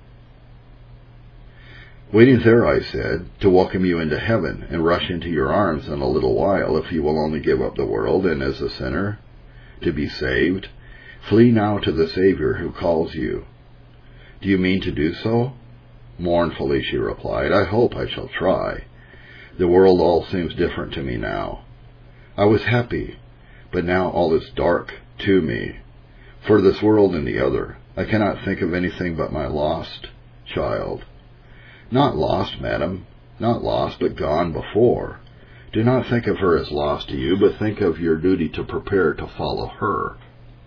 Waiting there, I said, to welcome you into heaven and rush into your arms in a little while if you will only give up the world and as a sinner, to be saved. Flee now to the Savior who calls you. Do you mean to do so? Mournfully, she replied, I hope I shall try. The world all seems different to me now. I was happy, but now all is dark to me. For this world and the other, I cannot think of anything but my lost child. Not lost, madam, not lost, but gone before. Do not think of her as lost to you, but think of your duty to prepare to follow her.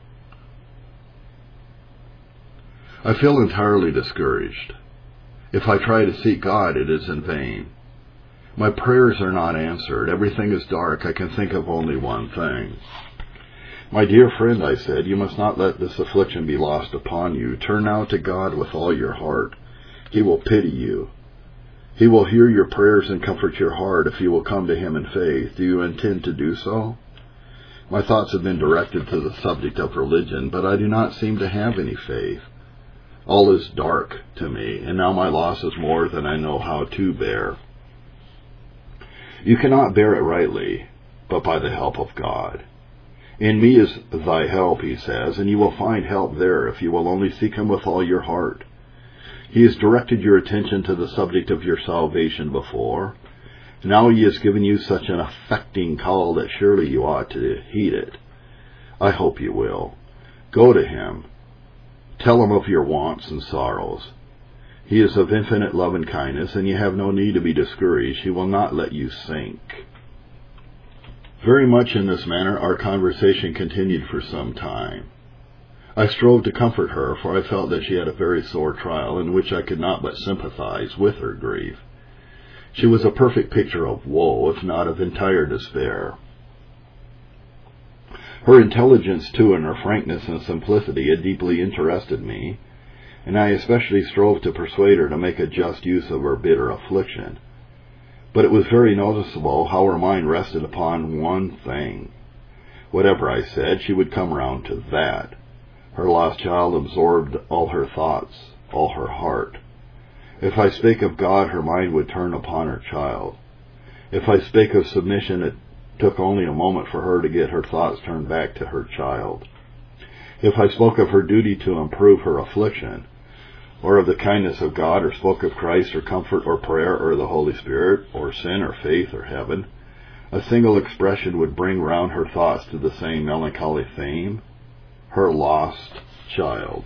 I feel entirely discouraged. If I try to seek God, it is in vain. My prayers are not answered. Everything is dark. I can think of only one thing. My dear friend, I said, you must not let this affliction be lost upon you. Turn now to God with all your heart. He will pity you. He will hear your prayers and comfort your heart if you will come to him in faith. Do you intend to do so? My thoughts have been directed to the subject of religion, but I do not seem to have any faith. All is dark to me, and now my loss is more than I know how to bear. You cannot bear it rightly, but by the help of God. In me is thy help, he says, and you will find help there if you will only seek him with all your heart. He has directed your attention to the subject of your salvation before. Now he has given you such an affecting call that surely you ought to heed it. I hope you will. Go to him. Tell him of your wants and sorrows. He is of infinite love and kindness, and you have no need to be discouraged. He will not let you sink. Very much in this manner our conversation continued for some time. I strove to comfort her, for I felt that she had a very sore trial, in which I could not but sympathize with her grief. She was a perfect picture of woe, if not of entire despair. Her intelligence, too, and her frankness and simplicity had deeply interested me, and I especially strove to persuade her to make a just use of her bitter affliction. But it was very noticeable how her mind rested upon one thing. Whatever I said, she would come round to that. Her lost child absorbed all her thoughts, all her heart. If I spake of God, her mind would turn upon her child. If I spake of submission, it took only a moment for her to get her thoughts turned back to her child. If I spoke of her duty to improve her affliction, or of the kindness of God, or spoke of Christ, or comfort, or prayer, or the Holy Spirit, or sin, or faith, or heaven, a single expression would bring round her thoughts to the same melancholy theme, her lost child.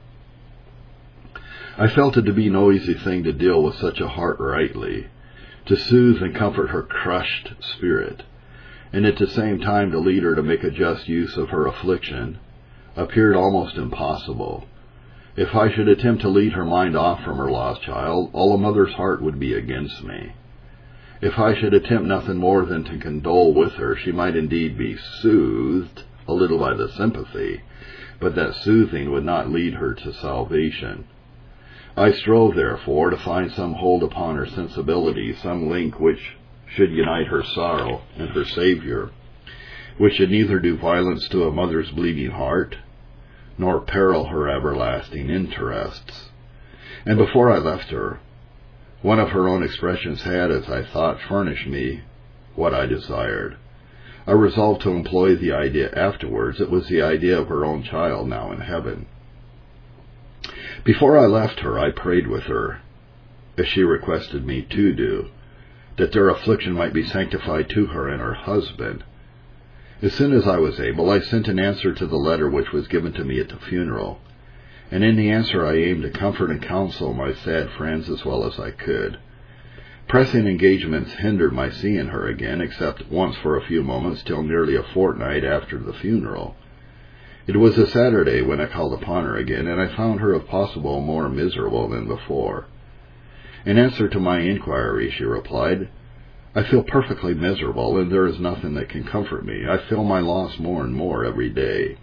I felt it to be no easy thing to deal with such a heart rightly, to soothe and comfort her crushed spirit, and at the same time to lead her to make a just use of her affliction, appeared almost impossible. If I should attempt to lead her mind off from her lost child, all a mother's heart would be against me. If I should attempt nothing more than to condole with her, she might indeed be soothed a little by the sympathy, but that soothing would not lead her to salvation. I strove, therefore, to find some hold upon her sensibility, some link which should unite her sorrow and her Savior, which should neither do violence to a mother's bleeding heart, nor peril her everlasting interests. And before I left her, one of her own expressions had, as I thought, furnished me what I desired. I resolved to employ the idea afterwards. It was the idea of her own child now in heaven. Before I left her, I prayed with her, as she requested me to do, that their affliction might be sanctified to her and her husband. As soon as I was able, I sent an answer to the letter which was given to me at the funeral, and in the answer I aimed to comfort and counsel my sad friends as well as I could. Pressing engagements hindered my seeing her again, except once for a few moments till nearly a fortnight after the funeral. It was a Saturday when I called upon her again, and I found her, if possible, more miserable than before. In answer to my inquiry, she replied, "I feel perfectly miserable, and there is nothing that can comfort me. I feel my loss more and more every day.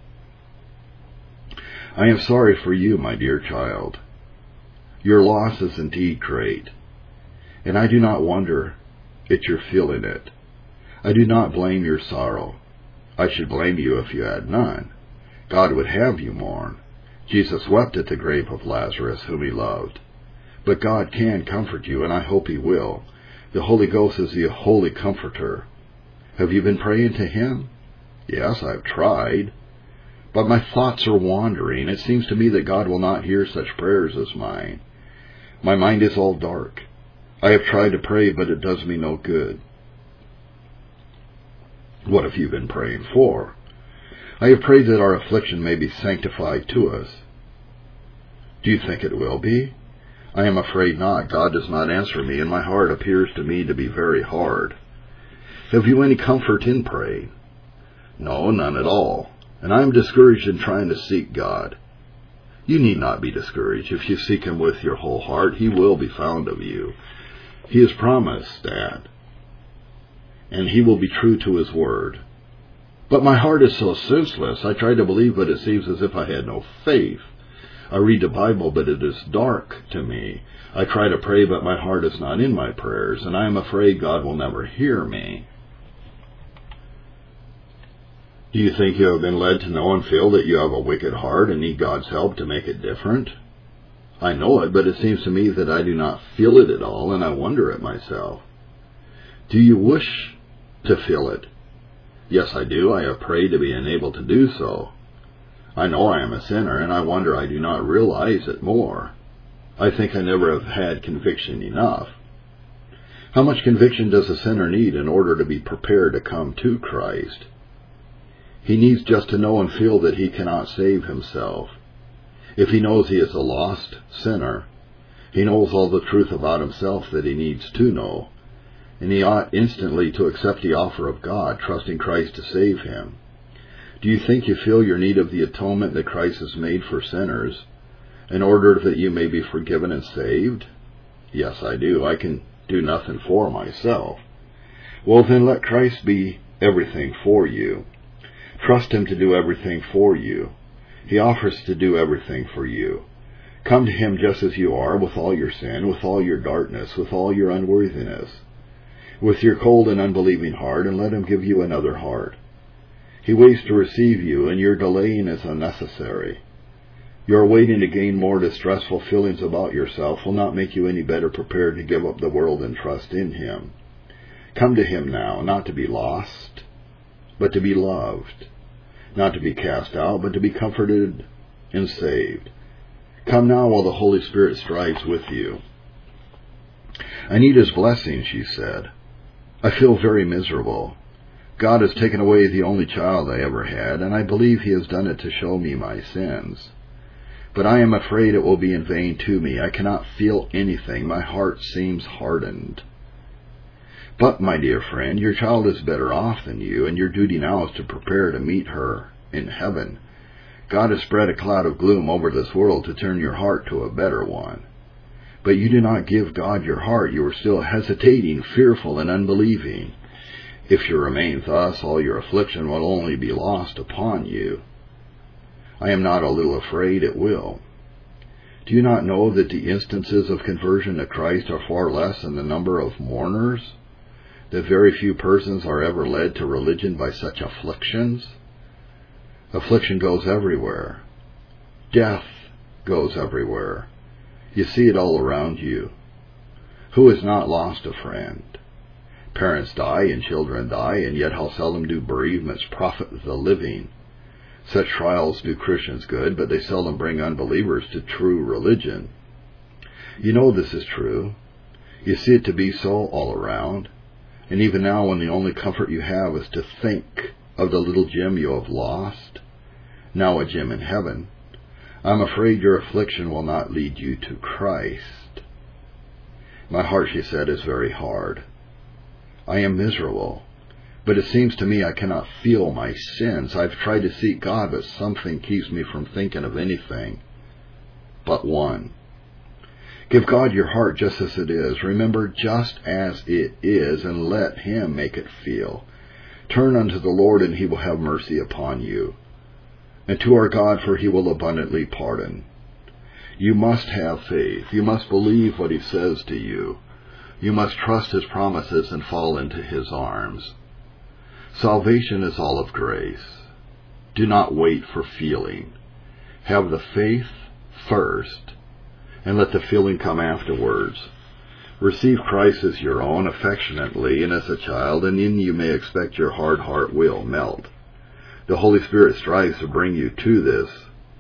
I am sorry for you, my dear child. Your loss is indeed great, and I do not wonder at your feeling it. I do not blame your sorrow. I should blame you if you had none. God would have you mourn. Jesus wept at the grave of Lazarus, whom he loved. But God can comfort you, and I hope he will. The Holy Ghost is the Holy Comforter. Have you been praying to him?" "Yes, I've tried. But my thoughts are wandering. It seems to me that God will not hear such prayers as mine. My mind is all dark. I have tried to pray, but it does me no good. What have you been praying for? I have prayed that our affliction may be sanctified to us. Do you think it will be? I am afraid not. God does not answer me, and my heart appears to me to be very hard. Have you any comfort in praying? No, none at all. And I am discouraged in trying to seek God. You need not be discouraged. If you seek Him with your whole heart, He will be found of you. He has promised that. And He will be true to His word. But my heart is so senseless. I try to believe, but it seems as if I had no faith. I read the Bible, but it is dark to me. I try to pray, but my heart is not in my prayers, and I am afraid God will never hear me. Do you think you have been led to know and feel that you have a wicked heart and need God's help to make it different? I know it, but it seems to me that I do not feel it at all, and I wonder at myself. Do you wish to feel it? Yes, I do. I have prayed to be enabled to do so. I know I am a sinner, and I wonder I do not realize it more. I think I never have had conviction enough. How much conviction does a sinner need in order to be prepared to come to Christ? He needs just to know and feel that he cannot save himself. If he knows he is a lost sinner, he knows all the truth about himself that he needs to know, and he ought instantly to accept the offer of God, trusting Christ to save him. Do you think you feel your need of the atonement that Christ has made for sinners in order that you may be forgiven and saved? Yes, I do. I can do nothing for myself. Well, then let Christ be everything for you. Trust Him to do everything for you. He offers to do everything for you. Come to Him just as you are, with all your sin, with all your darkness, with all your unworthiness, with your cold and unbelieving heart, and let Him give you another heart. He waits to receive you, and your delaying is unnecessary. Your waiting to gain more distressful feelings about yourself will not make you any better prepared to give up the world and trust in Him. Come to Him now, not to be lost, but to be loved, not to be cast out, but to be comforted and saved. Come now while the Holy Spirit strives with you. I need His blessing, she said. I feel very miserable. God has taken away the only child I ever had, and I believe He has done it to show me my sins. But I am afraid it will be in vain to me. I cannot feel anything. My heart seems hardened. But, my dear friend, your child is better off than you, and your duty now is to prepare to meet her in heaven. God has spread a cloud of gloom over this world to turn your heart to a better one. But you do not give God your heart. You are still hesitating, fearful, and unbelieving. If you remain thus, all your affliction will only be lost upon you. I am not a little afraid it will. Do you not know that the instances of conversion to Christ are far less than the number of mourners? That very few persons are ever led to religion by such afflictions? Affliction goes everywhere. Death goes everywhere. You see it all around you. Who has not lost a friend? Parents die and children die, and yet how seldom do bereavements profit the living. Such trials do Christians good, but they seldom bring unbelievers to true religion. You know this is true. You see it to be so all around. And even now, when the only comfort you have is to think of the little Jim you have lost, now a Jim in heaven, I'm afraid your affliction will not lead you to Christ. My heart, she said, is very hard. I am miserable, but it seems to me I cannot feel my sins. I've tried to seek God, but something keeps me from thinking of anything but one. Give God your heart just as it is. Remember just as it is, and let Him make it feel. Turn unto the Lord, and He will have mercy upon you. And to our God, for He will abundantly pardon. You must have faith. You must believe what He says to you. You must trust His promises and fall into His arms. Salvation is all of grace. Do not wait for feeling. Have the faith first, and let the feeling come afterwards. Receive Christ as your own affectionately and as a child, and then you may expect your hard heart will melt. The Holy Spirit strives to bring you to this.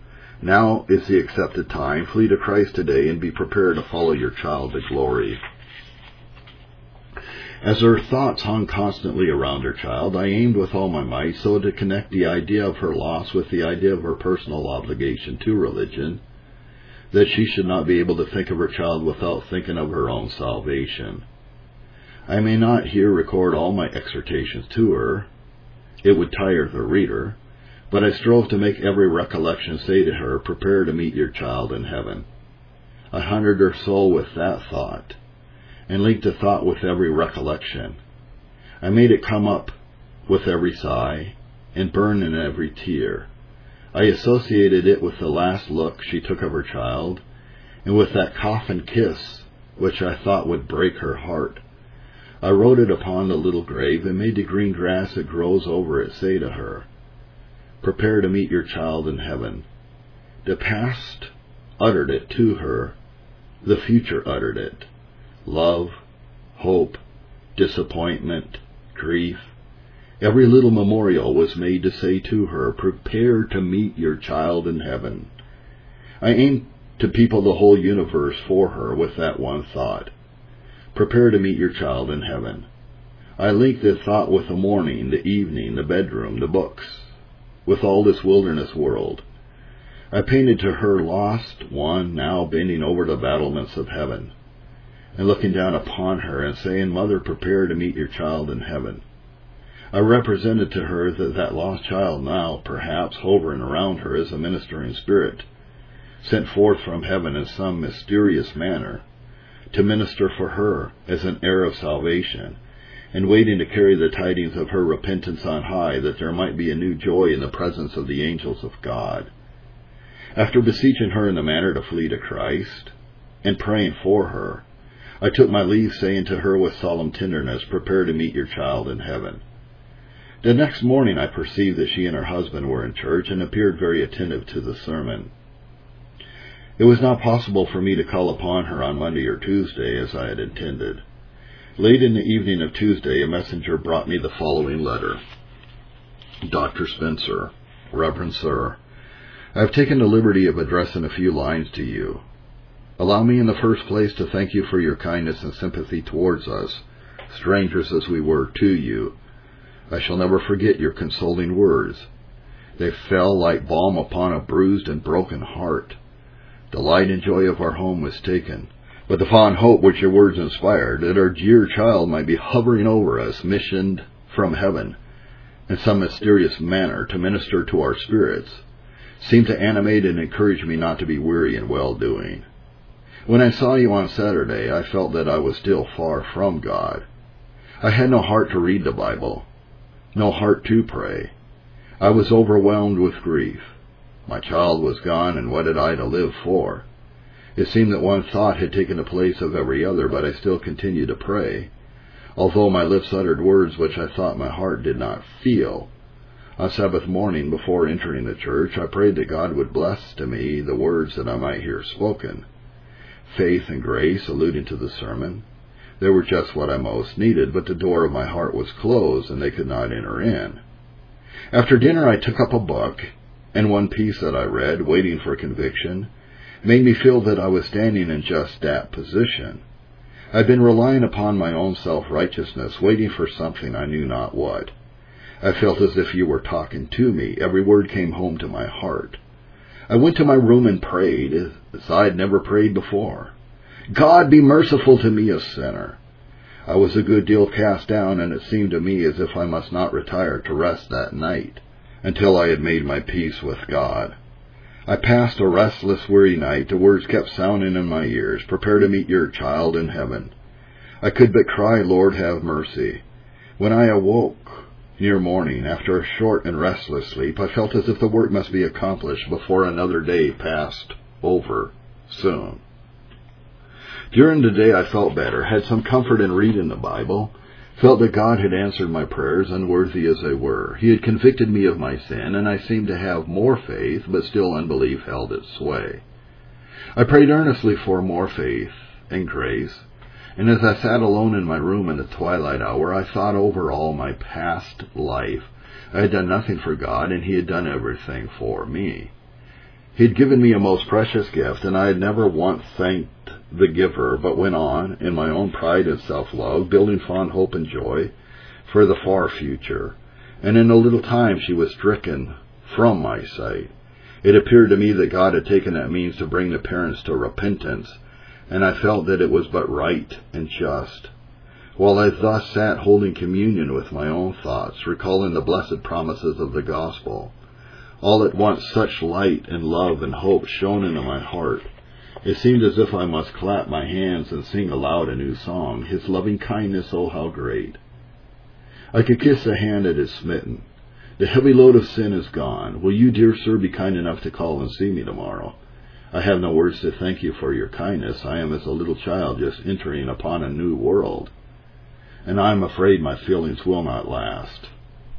Now is the accepted time. Flee to Christ today and be prepared to follow your child to glory. As her thoughts hung constantly around her child, I aimed with all my might so to connect the idea of her loss with the idea of her personal obligation to religion, that she should not be able to think of her child without thinking of her own salvation. I may not here record all my exhortations to her. It would tire the reader, but I strove to make every recollection say to her, "Prepare to meet your child in heaven." I hunted her soul with that thought, and linked the thought with every recollection. I made it come up with every sigh, and burn in every tear. I associated it with the last look she took of her child, and with that coffin kiss which I thought would break her heart. I wrote it upon the little grave, and made the green grass that grows over it say to her, "Prepare to meet your child in heaven." The past uttered it to her, the future uttered it. Love, hope, disappointment, grief, every little memorial was made to say to her, "Prepare to meet your child in heaven." I aimed to people the whole universe for her with that one thought. Prepare to meet your child in heaven. I linked the thought with the morning, the evening, the bedroom, the books, with all this wilderness world. I painted to her lost one now bending over the battlements of heaven, and looking down upon her and saying, "Mother, prepare to meet your child in heaven." I represented to her that lost child now, perhaps, hovering around her as a ministering spirit, sent forth from heaven in some mysterious manner, to minister for her as an heir of salvation, and waiting to carry the tidings of her repentance on high, that there might be a new joy in the presence of the angels of God. After beseeching her in the manner to flee to Christ, and praying for her, I took my leave, saying to her with solemn tenderness, "Prepare to meet your child in heaven." The next morning I perceived that she and her husband were in church, and appeared very attentive to the sermon. It was not possible for me to call upon her on Monday or Tuesday, as I had intended. Late in the evening of Tuesday, a messenger brought me the following letter. Dr. Spencer, Reverend Sir, I have taken the liberty of addressing a few lines to you. Allow me in the first place to thank you for your kindness and sympathy towards us, strangers as we were to you. I shall never forget your consoling words. They fell like balm upon a bruised and broken heart. The light and joy of our home was taken, but the fond hope which your words inspired, that our dear child might be hovering over us, missioned from heaven, in some mysterious manner to minister to our spirits, seemed to animate and encourage me not to be weary in well-doing. When I saw you on Saturday, I felt that I was still far from God. I had no heart to read the Bible, no heart to pray. I was overwhelmed with grief. My child was gone, and what had I to live for? It seemed that one thought had taken the place of every other, but I still continued to pray, although my lips uttered words which I thought my heart did not feel. On Sabbath morning, before entering the church, I prayed that God would bless to me the words that I might hear spoken. Faith and grace, alluding to the sermon, they were just what I most needed, but the door of my heart was closed, and they could not enter in. After dinner, I took up a book, and one piece that I read, waiting for conviction, made me feel that I was standing in just that position. I'd been relying upon my own self-righteousness, waiting for something I knew not what. I felt as if you were talking to me. Every word came home to my heart. I went to my room and prayed as I had never prayed before. God, be merciful to me, a sinner. I was a good deal cast down, and it seemed to me as if I must not retire to rest that night until I had made my peace with God. I passed a restless, weary night. The words kept sounding in my ears, "Prepare to meet your child in heaven." I could but cry, "Lord, have mercy." When I awoke near morning, after a short and restless sleep, I felt as if the work must be accomplished before another day passed over soon. During the day I felt better, had some comfort in reading the Bible, felt that God had answered my prayers, unworthy as they were. He had convicted me of my sin, and I seemed to have more faith, but still unbelief held its sway. I prayed earnestly for more faith and grace, and as I sat alone in my room in the twilight hour, I thought over all my past life. I had done nothing for God, and He had done everything for me. He'd given me a most precious gift, and I had never once thanked the giver, but went on, in my own pride and self-love, building fond hope and joy for the far future. And in a little time she was stricken from my sight. It appeared to me that God had taken that means to bring the parents to repentance, and I felt that it was but right and just. While I thus sat holding communion with my own thoughts, recalling the blessed promises of the gospel, all at once such light and love and hope shone into my heart. It seemed as if I must clap my hands and sing aloud a new song, His loving kindness, oh how great. I could kiss the hand that is smitten. The heavy load of sin is gone. Will you, dear sir, be kind enough to call and see me tomorrow? I have no words to thank you for your kindness. I am as a little child just entering upon a new world, and I am afraid my feelings will not last.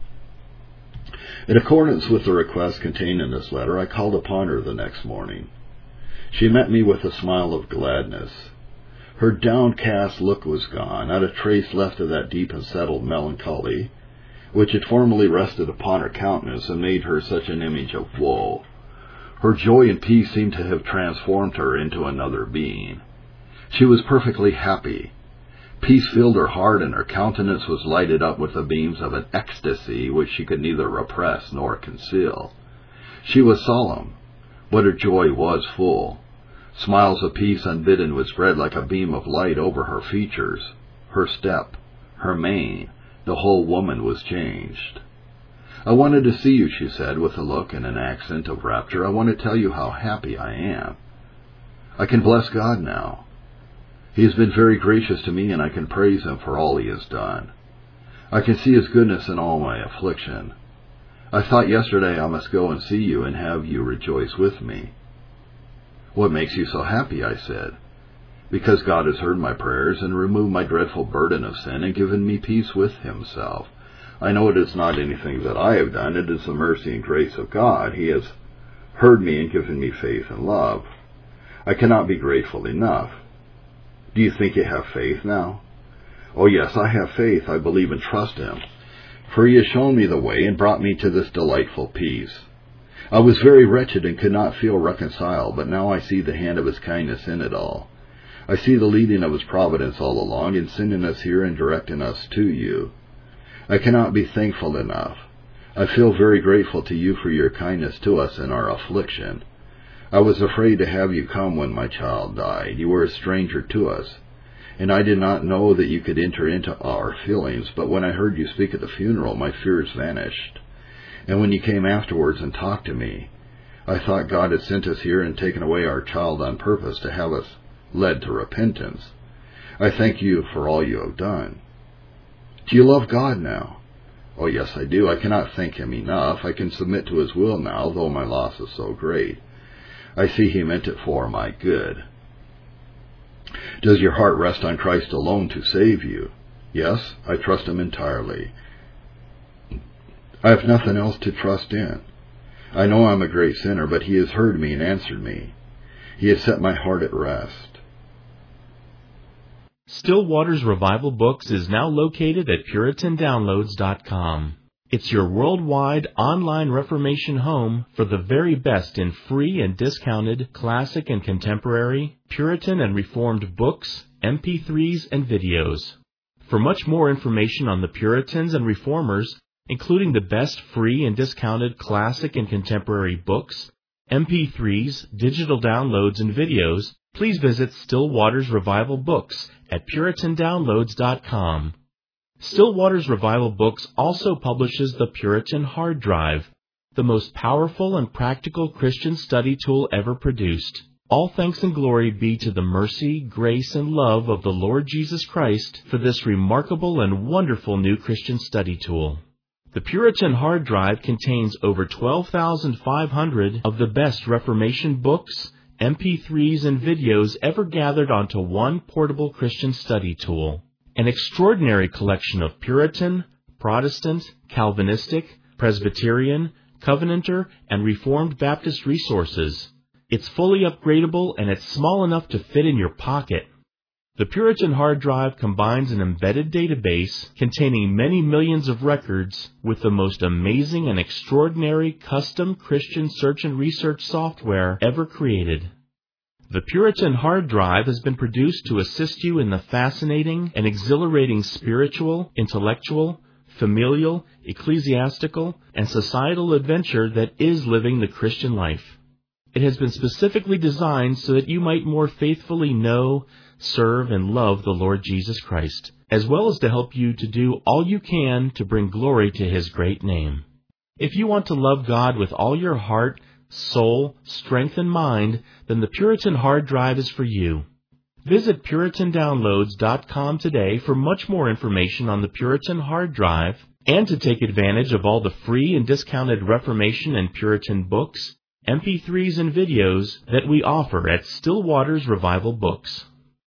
In accordance with the request contained in this letter, I called upon her the next morning. She met me with a smile of gladness. Her downcast look was gone, not a trace left of that deep and settled melancholy which had formerly rested upon her countenance and made her such an image of woe. Her joy and peace seemed to have transformed her into another being. She was perfectly happy. Peace filled her heart, and her countenance was lighted up with the beams of an ecstasy which she could neither repress nor conceal. She was solemn, but her joy was full. Smiles of peace unbidden would spread like a beam of light over her features, her step, her mien. The whole woman was changed. I wanted to see you, she said, with a look and an accent of rapture. I want to tell you how happy I am. I can bless God now. He has been very gracious to me, and I can praise Him for all He has done. I can see His goodness in all my affliction. I thought yesterday I must go and see you and have you rejoice with me. What makes you so happy? I said. Because God has heard my prayers and removed my dreadful burden of sin and given me peace with Himself. I know it is not anything that I have done. It is the mercy and grace of God. He has heard me and given me faith and love. I cannot be grateful enough. Do you think you have faith now? Oh yes, I have faith. I believe and trust Him, for He has shown me the way and brought me to this delightful peace. I was very wretched and could not feel reconciled, but now I see the hand of His kindness in it all. I see the leading of His providence all along in sending us here and directing us to you. I cannot be thankful enough. I feel very grateful to you for your kindness to us in our affliction. I was afraid to have you come when my child died. You were a stranger to us, and I did not know that you could enter into our feelings, but when I heard you speak at the funeral, my fears vanished. And when you came afterwards and talked to me, I thought God had sent us here and taken away our child on purpose to have us led to repentance. I thank you for all you have done. Do you love God now? Oh, yes, I do. I cannot thank Him enough. I can submit to His will now, though my loss is so great. I see He meant it for my good. Does your heart rest on Christ alone to save you? Yes, I trust Him entirely. I have nothing else to trust in. I know I'm a great sinner, but He has heard me and answered me. He has set my heart at rest. Still Waters Revival Books is now located at PuritanDownloads.com. It's your worldwide online Reformation home for the very best in free and discounted classic and contemporary, Puritan and Reformed books, MP3s, and videos. For much more information on the Puritans and Reformers, including the best free and discounted classic and contemporary books, MP3s, digital downloads, and videos, please visit Still Waters Revival Books at PuritanDownloads.com. Still Waters Revival Books also publishes the Puritan Hard Drive, the most powerful and practical Christian study tool ever produced. All thanks and glory be to the mercy, grace, and love of the Lord Jesus Christ for this remarkable and wonderful new Christian study tool. The Puritan Hard Drive contains over 12,500 of the best Reformation books, MP3s, and videos ever gathered onto one portable Christian study tool. An extraordinary collection of Puritan, Protestant, Calvinistic, Presbyterian, Covenanter, and Reformed Baptist resources. It's fully upgradable and it's small enough to fit in your pocket. The Puritan hard drive combines an embedded database containing many millions of records with the most amazing and extraordinary custom Christian search and research software ever created. The Puritan hard drive has been produced to assist you in the fascinating and exhilarating spiritual, intellectual, familial, ecclesiastical, and societal adventure that is living the Christian life. It has been specifically designed so that you might more faithfully know, serve, and love the Lord Jesus Christ, as well as to help you to do all you can to bring glory to His great name. If you want to love God with all your heart, soul, strength, and mind, then the Puritan hard drive is for you. Visit PuritanDownloads.com today for much more information on the Puritan hard drive and to take advantage of all the free and discounted Reformation and Puritan books, MP3s, and videos that we offer at Still Waters Revival Books.